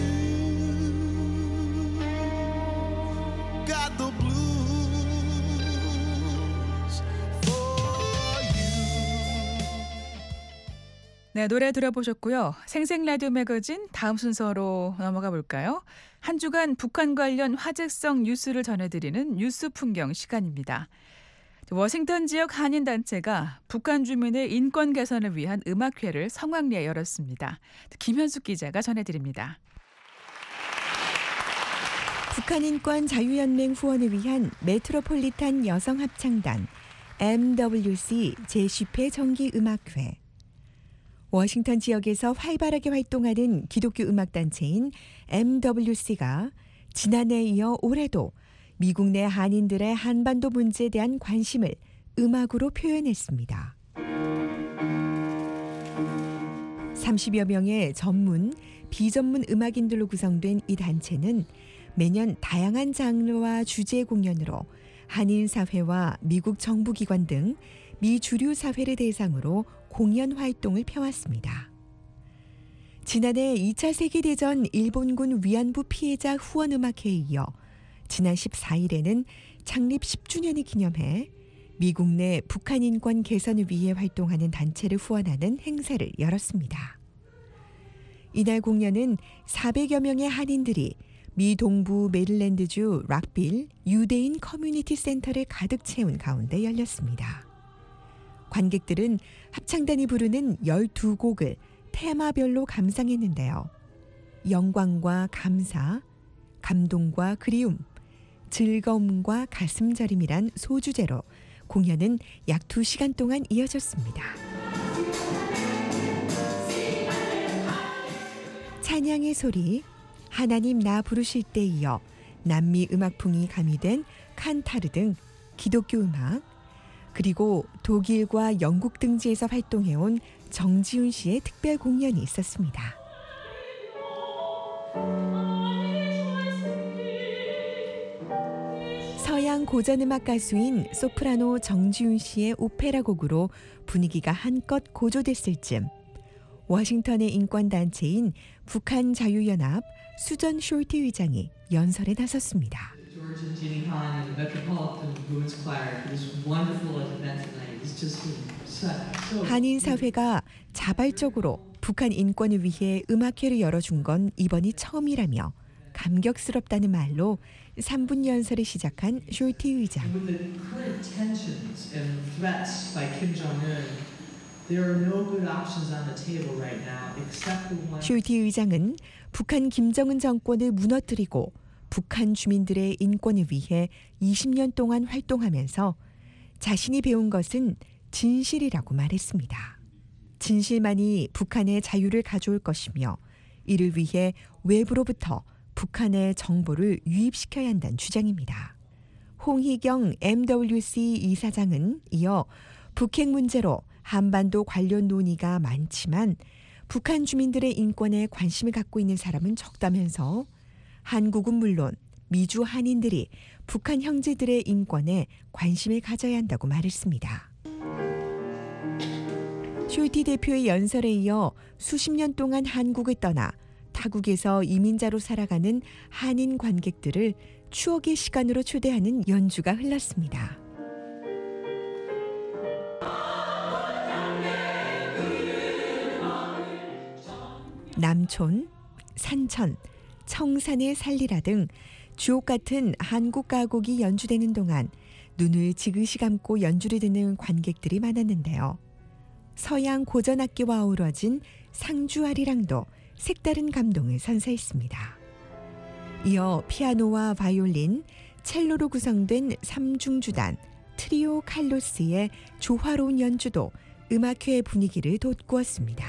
got the blues for you. 네, 노래 들어보셨고요. 생생 라디오 매거진 다음 순서로 넘어가 볼까요? 한 주간 북한 관련 화제성 뉴스를 전해드리는 뉴스 풍경 시간입니다. 워싱턴 지역 한인단체가 북한 주민의 인권 개선을 위한 음악회를 성황리에 열었습니다. 김현숙 기자가 전해드립니다. 북한인권자유연맹 후원을 위한 메트로폴리탄 여성합창단 MWC 제10회 정기음악회. 워싱턴 지역에서 활발하게 활동하는 기독교 음악단체인 MWC가 지난해에 이어 올해도 미국 내 한인들의 한반도 문제에 대한 관심을 음악으로 표현했습니다. 30여 명의 전문, 비전문 음악인들로 구성된 이 단체는 매년 다양한 장르와 주제 공연으로 한인 사회와 미국 정부기관 등 미주류 사회를 대상으로 공연 활동을 펴왔습니다. 지난해 2차 세계대전 일본군 위안부 피해자 후원음악회에 이어 지난 14일에는 창립 10주년을 기념해 미국 내 북한 인권 개선을 위해 활동하는 단체를 후원하는 행사를 열었습니다. 이날 공연은 400여 명의 한인들이 미 동부 메릴랜드주 락빌 유대인 커뮤니티 센터를 가득 채운 가운데 열렸습니다. 관객들은 합창단이 부르는 12곡을 테마별로 감상했는데요. 영광과 감사, 감동과 그리움, 즐거움과 가슴저림이란 소주제로 공연은 약 2시간 동안 이어졌습니다. 찬양의 소리, 하나님 나 부르실 때 이어 남미 음악풍이 가미된 칸타르 등 기독교 음악, 그리고 독일과 영국 등지에서 활동해온 정지훈 씨의 특별 공연이 있었습니다. 서양 고전음악 가수인 소프라노 정지훈 씨의 오페라 곡으로 분위기가 한껏 고조됐을 즈음 워싱턴의 인권단체인 북한자유연합 수전 숄티 의장이 연설에 나섰습니다. 한인 사회가 자발적으로 북한 인권을 위해 음악회를 열어준 건 이번이 처음이라며 감격스럽다는 말로 3분 연설을 시작한 숄티 의장. 숄티 의장은 북한 김정은 정권을 무너뜨리고 북한 주민들의 인권을 위해 20년 동안 활동하면서 자신이 배운 것은 진실이라고 말했습니다. 진실만이 북한의 자유를 가져올 것이며 이를 위해 외부로부터 북한의 정보를 유입시켜야 한다는 주장입니다. 홍희경 MWC 이사장은 이어 북핵 문제로 한반도 관련 논의가 많지만 북한 주민들의 인권에 관심을 갖고 있는 사람은 적다면서 한국은 물론 미주 한인들이 북한 형제들의 인권에 관심을 가져야 한다고 말했습니다. 쇼이티 대표의 연설에 이어 수십 년 동안 한국을 떠나 타국에서 이민자로 살아가는 한인 관객들을 추억의 시간으로 초대하는 연주가 흘렀습니다. 남촌, 산천, 청산의 살리라 등 주옥 같은 한국 가곡이 연주되는 동안 눈을 지그시 감고 연주를 듣는 관객들이 많았는데요. 서양 고전악기와 어우러진 상주아리랑도 색다른 감동을 선사했습니다. 이어 피아노와 바이올린, 첼로로 구성된 삼중주단 트리오 칼로스의 조화로운 연주도 음악회의 분위기를 돋구었습니다.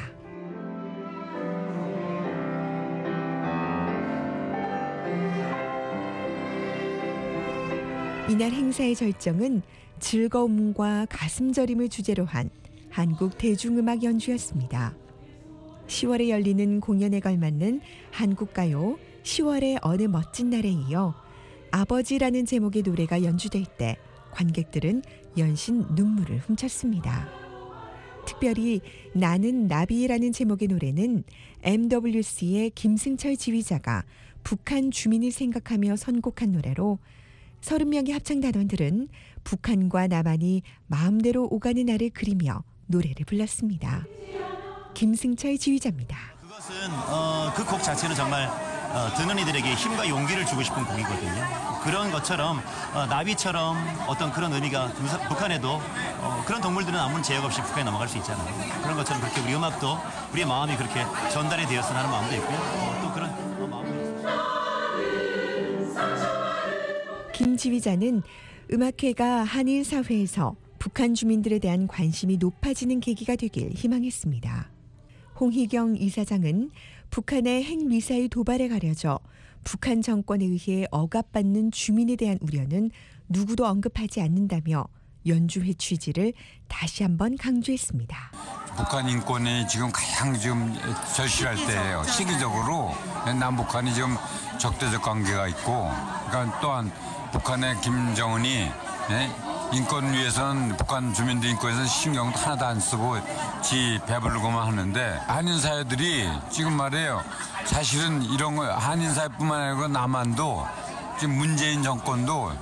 이날 행사의 절정은 즐거움과 가슴 저림을 주제로 한 한국 대중음악 연주였습니다. 10월에 열리는 공연에 걸맞는 한국가요 10월의 어느 멋진 날에 이어 아버지라는 제목의 노래가 연주될 때 관객들은 연신 눈물을 훔쳤습니다. 특별히 나는 나비라는 제목의 노래는 MWC의 김승철 지휘자가 북한 주민을 생각하며 선곡한 노래로 30명의 합창단원들은 북한과 남한이 마음대로 오가는 날을 그리며 노래를 불렀습니다. 김승철 지휘자입니다. 그것은 그 곡 자체는 정말 듣는 이들에게 힘과 용기를 주고 싶은 곡이거든요. 그런 것처럼 나비처럼 어떤 그런 의미가 북한에도 그런 동물들은 아무런 제약 없이 북한에 넘어갈 수 있잖아요. 그런 것처럼 그렇게 우리 음악도 우리의 마음이 그렇게 전달이 되었으면 하는 마음도 있고요. 또 그런 마음도 있습니다. 김 지휘자는 음악회가 한일 사회에서 북한 주민들에 대한 관심이 높아지는 계기가 되길 희망했습니다. 홍희경 이사장은 북한의 핵미사일 도발에 가려져 북한 정권에 의해 억압받는 주민에 대한 우려는 누구도 언급하지 않는다며 연주회 취지를 다시 한번 강조했습니다. 북한 인권이 지금 가장 지금 절실할 때예요. 시기적으로 남북한이 지금 적대적 관계가 있고, 그러니까 또한 북한의 김정은이 인권 위해서는 북한 주민들 인권에서는 신경도 하나도 안 쓰고 지 배부르고만 하는데 한인 사회들이 지금 말이에요. 사실은 이런 거 한인 사회뿐만 아니고 남한도 지금 문재인 정권도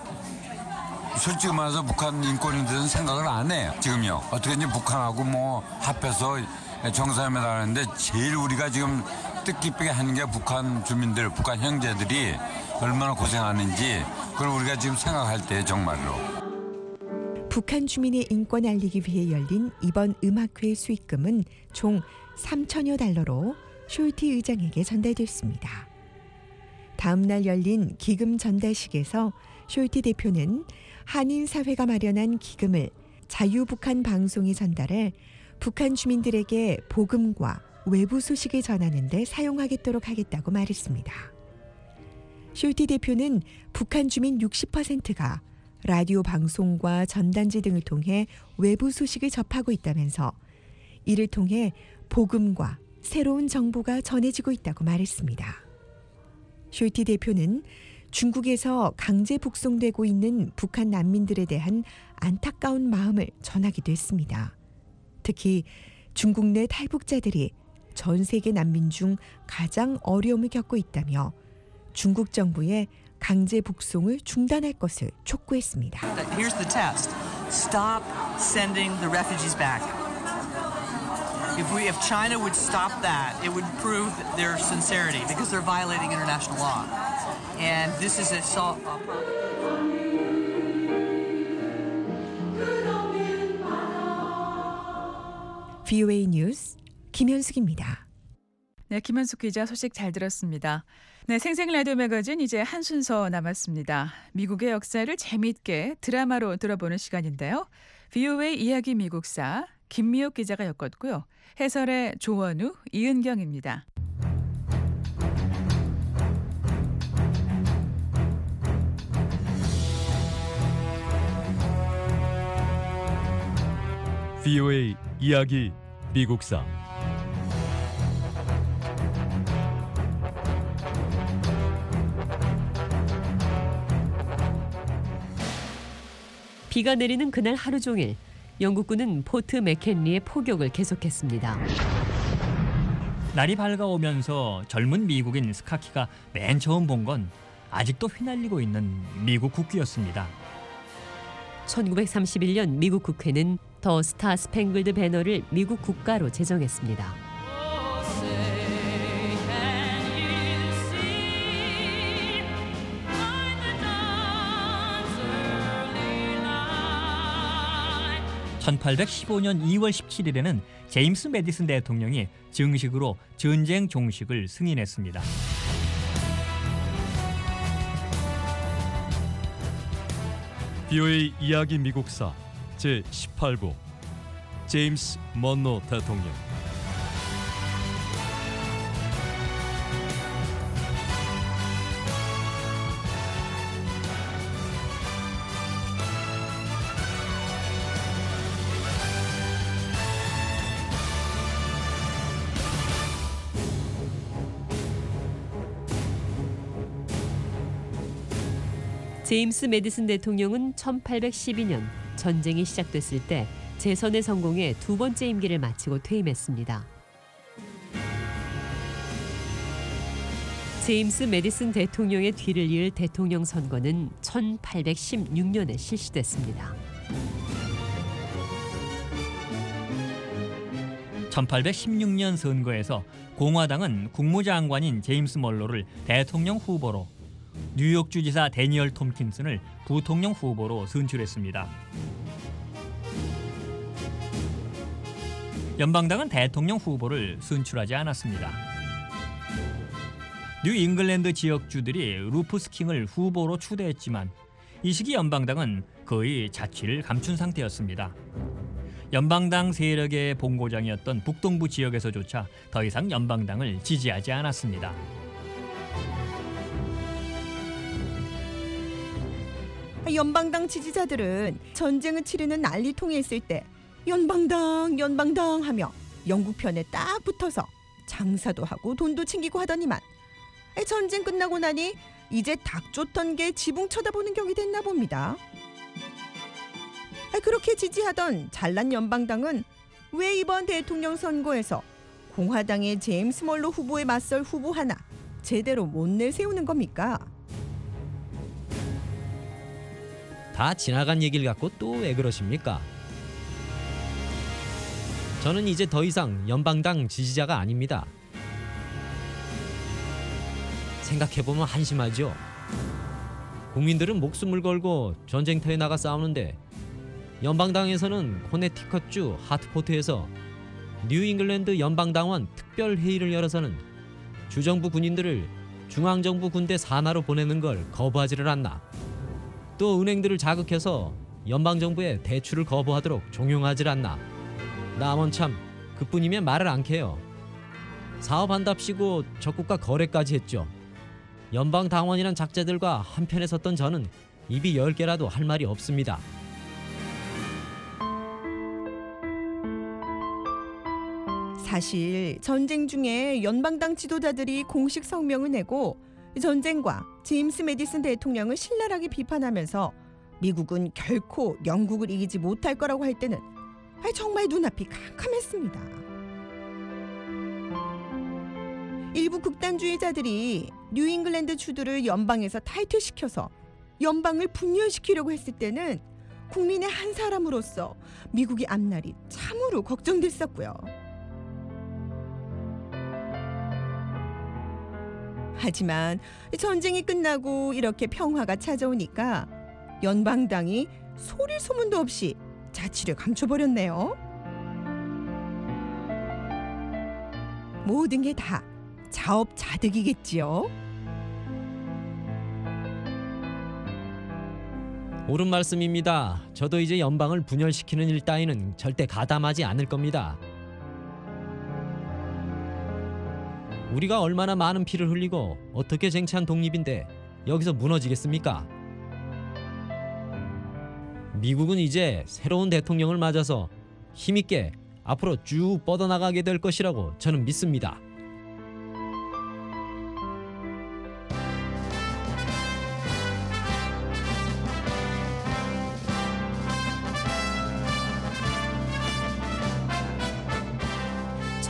솔직히 말해서 북한 인권에 대해서는 생각을 안 해요. 지금요. 어떻게든지 북한하고 뭐 합해서 정상회담을 하는데 제일 우리가 지금 뜻깊게 하는 게 북한 주민들, 북한 형제들이 얼마나 고생하는지 그걸 우리가 지금 생각할 때 정말로. 북한 주민의 인권 알리기 위해 열린 이번 음악회 수익금은 총 3천여 달러로 쇼이티 의장에게 전달됐습니다. 다음 날 열린 기금 전달식에서 쇼이티 대표는 한인 사회가 마련한 기금을 자유북한 방송이 전달해 북한 주민들에게 복음과 외부 소식을 전하는 데 사용하겠도록 하겠다고 말했습니다. 쇼이티 대표는 북한 주민 60%가 라디오 방송과 전단지 등을 통해 외부 소식을 접하고 있다면서 이를 통해 복음과 새로운 정보가 전해지고 있다고 말했습니다. 쇼이티 대표는 중국에서 강제 북송되고 있는 북한 난민들에 대한 안타까운 마음을 전하기도 했습니다. 특히 중국 내 탈북자들이 전 세계 난민 중 가장 어려움을 겪고 있다며 중국 정부의 강제 북송을 중단할 것을 촉구했습니다. Here's the test. Stop sending the refugees back. If China would stop that, it would prove their sincerity because they're violating international law. And this is a VOA 뉴스 김현숙입니다. 네, 김현숙 기자 소식 잘 들었습니다. 네, 생생 라디오 매거진 이제 한 순서 남았습니다. 미국의 역사를 재미있게 드라마로 들어보는 시간인데요. VOA 이야기 미국사 김미옥 기자가 엮었고요. 해설의 조원우, 이은경입니다. VOA 이야기 미국사 비가 내리는 그날 하루 종일 영국군은 포트 맥켄리의 포격을 계속했습니다. 날이 밝아오면서 젊은 미국인 스카키가 맨 처음 본 건 아직도 휘날리고 있는 미국 국기였습니다. 1931년 미국 국회는 더 스타 스팽글드 배너를 미국 국가로 제정했습니다. (1815년 2월 17일에는) 제임스 매디슨 대통령이 정식으로 전쟁 종식을 승인했습니다. BOA 이야기 미국사 제18부 제임스 먼로 대통령. 제임스 매디슨 대통령은 1812년 전쟁이 시작됐을 때 재선에 성공해 두 번째 임기를 마치고 퇴임했습니다. 제임스 매디슨 대통령의 뒤를 이을 대통령 선거는 1816년에 실시됐습니다. 1816년 선거에서 공화당은 국무장관인 제임스 먼로를 대통령 후보로, 뉴욕 주지사 데니얼 톰킨슨을 부통령 후보로 선출했습니다. 연방당은 대통령 후보를 선출하지 않았습니다. 뉴 잉글랜드 지역주들이 루푸스 킹을 후보로 추대했지만 이 시기 연방당은 거의 자취를 감춘 상태였습니다. 연방당 세력의 본고장이었던 북동부 지역에서조차 더 이상 연방당을 지지하지 않았습니다. 연방당 지지자들은 전쟁을 치르는 난리통에 있을 때 연방당 하며 영국 편에 딱 붙어서 장사도 하고 돈도 챙기고 하더니만 전쟁 끝나고 나니 이제 닭 쫓던 게 지붕 쳐다보는 격이 됐나 봅니다. 그렇게 지지하던 잘난 연방당은 왜 이번 대통령 선거에서 공화당의 제임스 먼로 후보에 맞설 후보 하나 제대로 못 내세우는 겁니까? 다 지나간 얘기를 갖고 또 왜 그러십니까? 저는 이제 더 이상 연방당 지지자가 아닙니다. 생각해보면 한심하죠. 국민들은 목숨을 걸고 전쟁터에 나가 싸우는데 연방당에서는 코네티컷주 하트포트에서 뉴 잉글랜드 연방당원 특별회의를 열어서는 주정부 군인들을 중앙정부 군대 산하로 보내는 걸 거부하지를 않나. 또 은행들을 자극해서 연방정부에 대출을 거부하도록 종용하지 않나. 남원 참 그뿐이면 말을 안 캐요. 사업한답시고 적국과 거래까지 했죠. 연방당원이란 작자들과 한편에 섰던 저는 입이 10개라도 할 말이 없습니다. 사실 전쟁 중에 연방당 지도자들이 공식 성명을 내고 전쟁과 제임스 매디슨 대통령을 신랄하게 비판하면서 미국은 결코 영국을 이기지 못할 거라고 할 때는 정말 눈앞이 캄캄했습니다. 일부 극단주의자들이 뉴 잉글랜드 주들을 연방에서 탈퇴시켜서 연방을 분열시키려고 했을 때는 국민의 한 사람으로서 미국의 앞날이 참으로 걱정됐었고요. 하지만 전쟁이 끝나고 이렇게 평화가 찾아오니까 연방당이 소리 소문도 없이 자취를 감춰버렸네요. 모든 게 다 자업자득이겠지요. 옳은 말씀입니다. 저도 이제 연방을 분열시키는 일 따위는 절대 가담하지 않을 겁니다. 우리가 얼마나 많은 피를 흘리고 어떻게 쟁취한 독립인데 여기서 무너지겠습니까? 미국은 이제 새로운 대통령을 맞아서 힘있게 앞으로 쭉 뻗어나가게 될 것이라고 저는 믿습니다.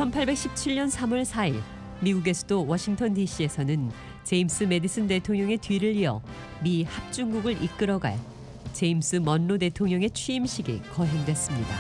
1817년 3월 4일 미국의 수도 워싱턴 DC에서는 제임스 매디슨 대통령의 뒤를 이어 미 합중국을 이끌어갈 제임스 먼로 대통령의 취임식이 거행됐습니다.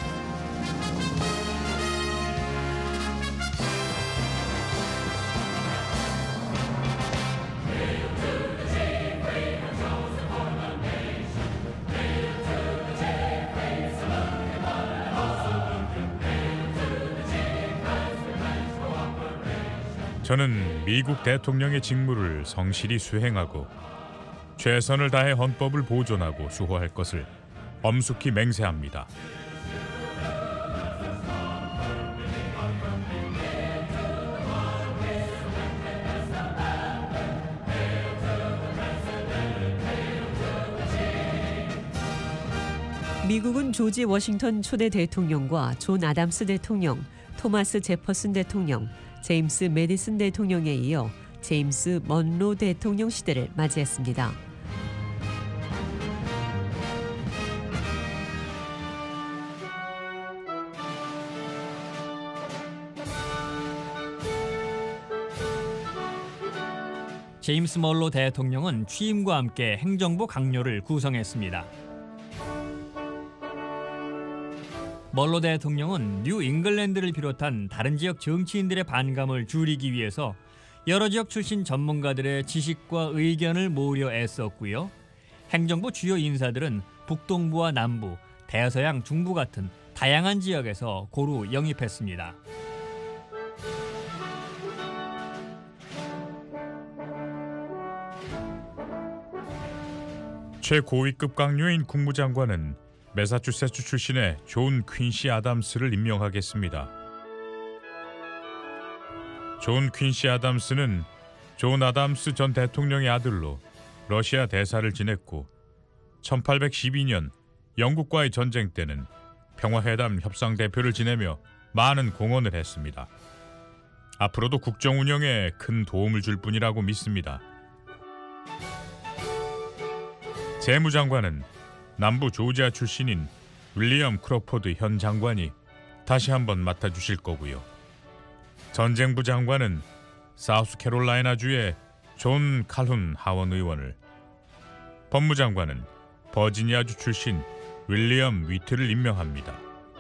저는 미국 대통령의 직무를 성실히 수행하고 최선을 다해 헌법을 보존하고 수호할 것을 엄숙히 맹세합니다. 미국은 조지 워싱턴 초대 대통령과 존 아담스 대통령, 토마스 제퍼슨 대통령, 제임스 매디슨 대통령에 이어 제임스 먼로 대통령 시대를 맞이했습니다. 제임스 먼로 대통령은 취임과 함께 행정부 강요를 구성했습니다. 먼로 대통령은 뉴 잉글랜드를 비롯한 다른 지역 정치인들의 반감을 줄이기 위해서 여러 지역 출신 전문가들의 지식과 의견을 모으려 애썼고요. 행정부 주요 인사들은 북동부와 남부, 대서양, 중부 같은 다양한 지역에서 고루 영입했습니다. 최고위급 강요인 국무장관은 매사추세츠 출신의 존 퀸시 아담스를 임명하겠습니다. 존 퀸시 아담스는 존 아담스 전 대통령의 아들로 러시아 대사를 지냈고 1812년 영국과의 전쟁 때는 평화회담 협상 대표를 지내며 많은 공헌을 했습니다. 앞으로도 국정 운영에 큰 도움을 줄 뿐이라고 믿습니다. 재무장관은 남부 조지아 출신인 윌리엄 크로포드 현 장관이 다시 한번 맡아주실 거고요. 전쟁부 장관은 사우스캐롤라이나주의 존 칼훈 하원 의원을, 법무장관은 버지니아주 출신 윌리엄 위트를 임명합니다.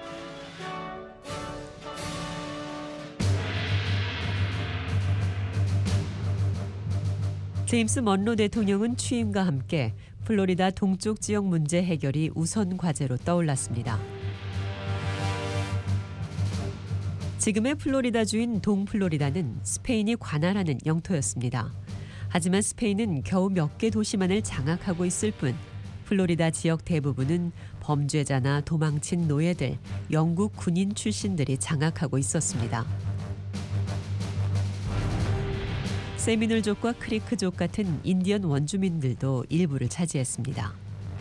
제임스 먼로 대통령은 취임과 함께 플로리다 동쪽 지역 문제 해결이 우선 과제로 떠올랐습니다. 지금의 플로리다주인 동플로리다는 스페인이 관할하는 영토였습니다. 하지만 스페인은 겨우 몇 개 도시만을 장악하고 있을 뿐 플로리다 지역 대부분은 범죄자나 도망친 노예들, 영국 군인 출신들이 장악하고 있었습니다. 세미놀족과 크리크족 같은 인디언 원주민들도 일부를 차지했습니다.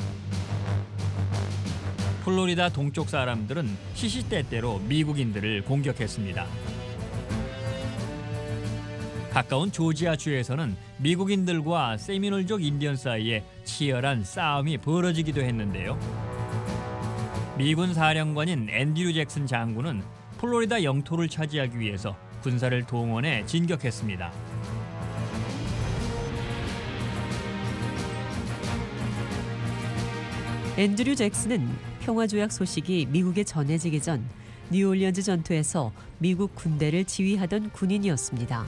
플로리다 동쪽 사람들은 시시때때로 미국인들을 공격했습니다. 가까운 조지아주에서는 미국인들과 세미놀족 인디언 사이에 치열한 싸움이 벌어지기도 했는데요. 미군 사령관인 앤드류 잭슨 장군은 플로리다 영토를 차지하기 위해서 군사를 동원해 진격했습니다. 앤드류 잭슨은 평화조약 소식이 미국에 전해지기 전 뉴올리언즈 전투에서 미국 군대를 지휘하던 군인이었습니다.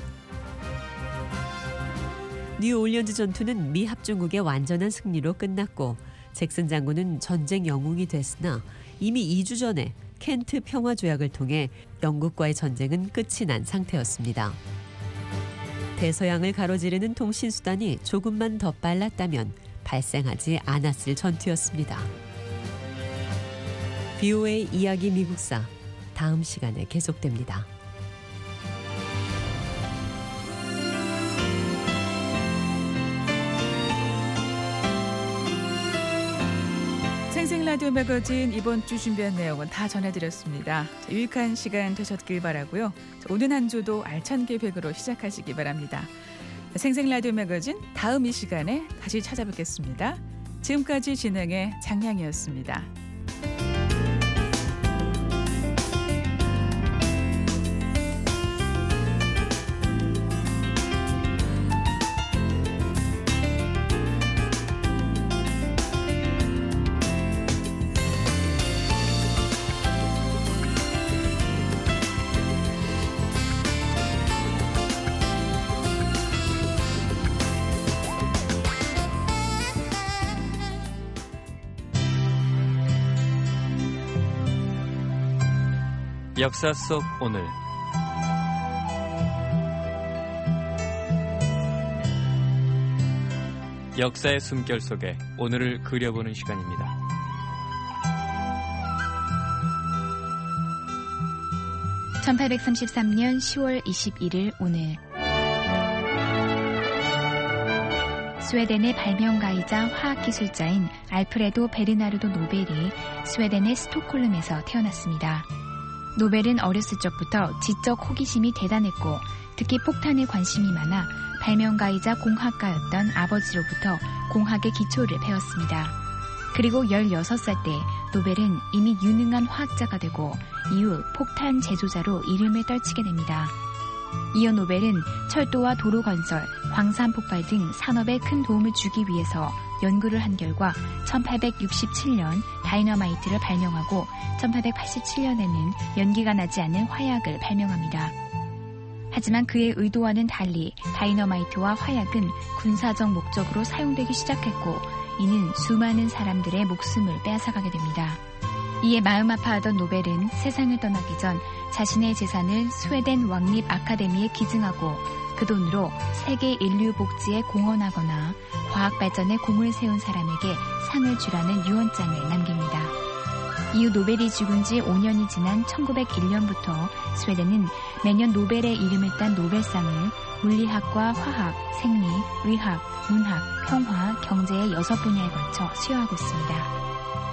뉴올리언즈 전투는 미 합중국의 완전한 승리로 끝났고 잭슨 장군은 전쟁 영웅이 됐으나 이미 2주 전에 켄트 평화조약을 통해 영국과의 전쟁은 끝이 난 상태였습니다. 대서양을 가로지르는 통신수단이 조금만 더 빨랐다면 발생하지 않았을 전투였습니다. BOA 이야기 미국사 다음 시간에 계속됩니다. 생생라디오 매거진 이번 주 준비한 내용은 다 전해드렸습니다. 유익한 시간 되셨길 바라고요. 오는 한 주도 알찬 계획으로 시작하시기 바랍니다. 생생라디오 매거진 다음 이 시간에 다시 찾아뵙겠습니다. 지금까지 진행의 장량이었습니다. 역사 속 오늘. 역사의 숨결 속에 오늘을 그려보는 시간입니다. (1833년 10월 21일) 오늘 스웨덴의 발명가이자 화학기술자인 알프레도 베르나르도 노벨이 스웨덴의 스톡홀름에서 태어났습니다. 노벨은 어렸을 적부터 지적 호기심이 대단했고 특히 폭탄에 관심이 많아 발명가이자 공학가였던 아버지로부터 공학의 기초를 배웠습니다. 그리고 16살 때 노벨은 이미 유능한 화학자가 되고 이후 폭탄 제조자로 이름을 떨치게 됩니다. 이어 노벨은 철도와 도로 건설, 광산 폭발 등 산업에 큰 도움을 주기 위해서 연구를 한 결과 1867년 다이너마이트를 발명하고 1887년에는 연기가 나지 않는 화약을 발명합니다. 하지만 그의 의도와는 달리 다이너마이트와 화약은 군사적 목적으로 사용되기 시작했고 이는 수많은 사람들의 목숨을 빼앗아가게 됩니다. 이에 마음 아파하던 노벨은 세상을 떠나기 전 자신의 재산을 스웨덴 왕립 아카데미에 기증하고 그 돈으로 세계 인류 복지에 공헌하거나 과학 발전에 공을 세운 사람에게 상을 주라는 유언장을 남깁니다. 이후 노벨이 죽은 지 5년이 지난 1901년부터 스웨덴은 매년 노벨의 이름을 딴 노벨상을 물리학과 화학, 생리, 의학, 문학, 평화, 경제의 6분야에 걸쳐 수여하고 있습니다.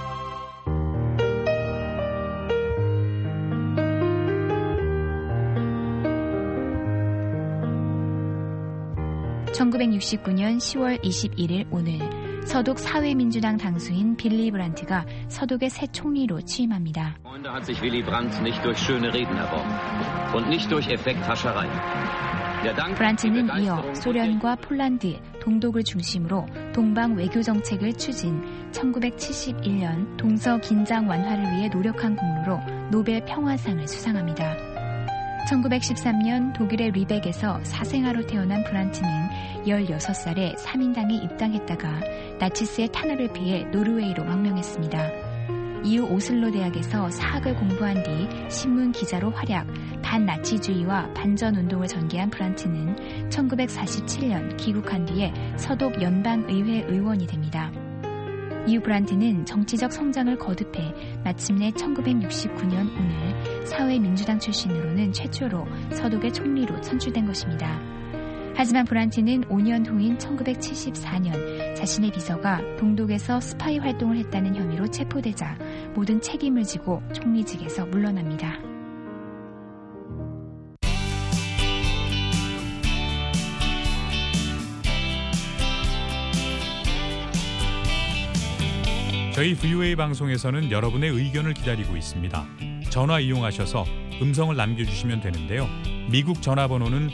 (1969년 10월 21일) 오늘 서독 사회민주당 당수인 빌리 브란트가 서독의 새 총리로 취임합니다. hat sich Willy Brandt nicht durch schöne Reden erworben und nicht durch Effekthascherei. 브란트는 이어 소련과 폴란드, 동독을 중심으로 동방 외교 정책을 추진, 1971년 동서 긴장 완화를 위해 노력한 공로로 노벨 평화상을 수상합니다. 1913년 독일의 리벡에서 사생아로 태어난 브란트는 16살에 3인당에 입당했다가 나치스의 탄압을 피해 노르웨이로 망명했습니다. 이후 오슬로 대학에서 사학을 공부한 뒤 신문 기자로 활약, 반나치주의와 반전운동을 전개한 브란트는 1947년 귀국한 뒤에 서독 연방의회 의원이 됩니다. 이후 브란트는 정치적 성장을 거듭해 마침내 1969년 오늘 사회민주당 출신으로는 최초로 서독의 총리로 선출된 것입니다. 하지만 브란트는 5년 후인 1974년 자신의 비서가 동독에서 스파이 활동을 했다는 혐의로 체포되자 모든 책임을 지고 총리직에서 물러납니다. 저희 VOA 방송에서는 여러분의 의견을 기다리고 있습니다. 전화 이용하셔서 음성을 남겨주시면 되는데요. 미국 전화번호는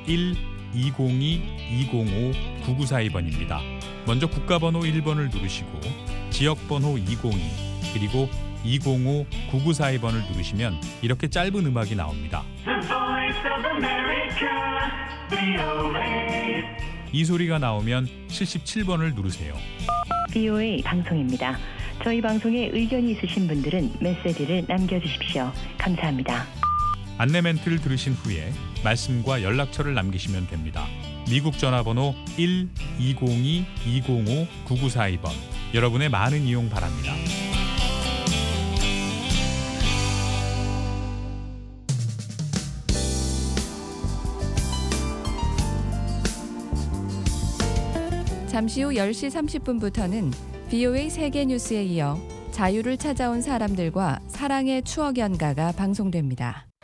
1-202-205-9942번입니다. 먼저 국가번호 1번을 누르시고 지역번호 202 그리고 205-9942번을 누르시면 이렇게 짧은 음악이 나옵니다. 이 소리가 나오면 77번을 누르세요. VOA 방송입니다. 저희 방송에 의견이 있으신 분들은 메시지를 남겨주십시오. 감사합니다. 안내 멘트를 들으신 후에 말씀과 연락처를 남기시면 됩니다. 미국 전화번호 1-202-205-9942번. 여러분의 많은 이용 바랍니다. 잠시 후 10시 30분부터는 VOA 세계 뉴스에 이어 자유를 찾아온 사람들과 사랑의 추억 연가가 방송됩니다.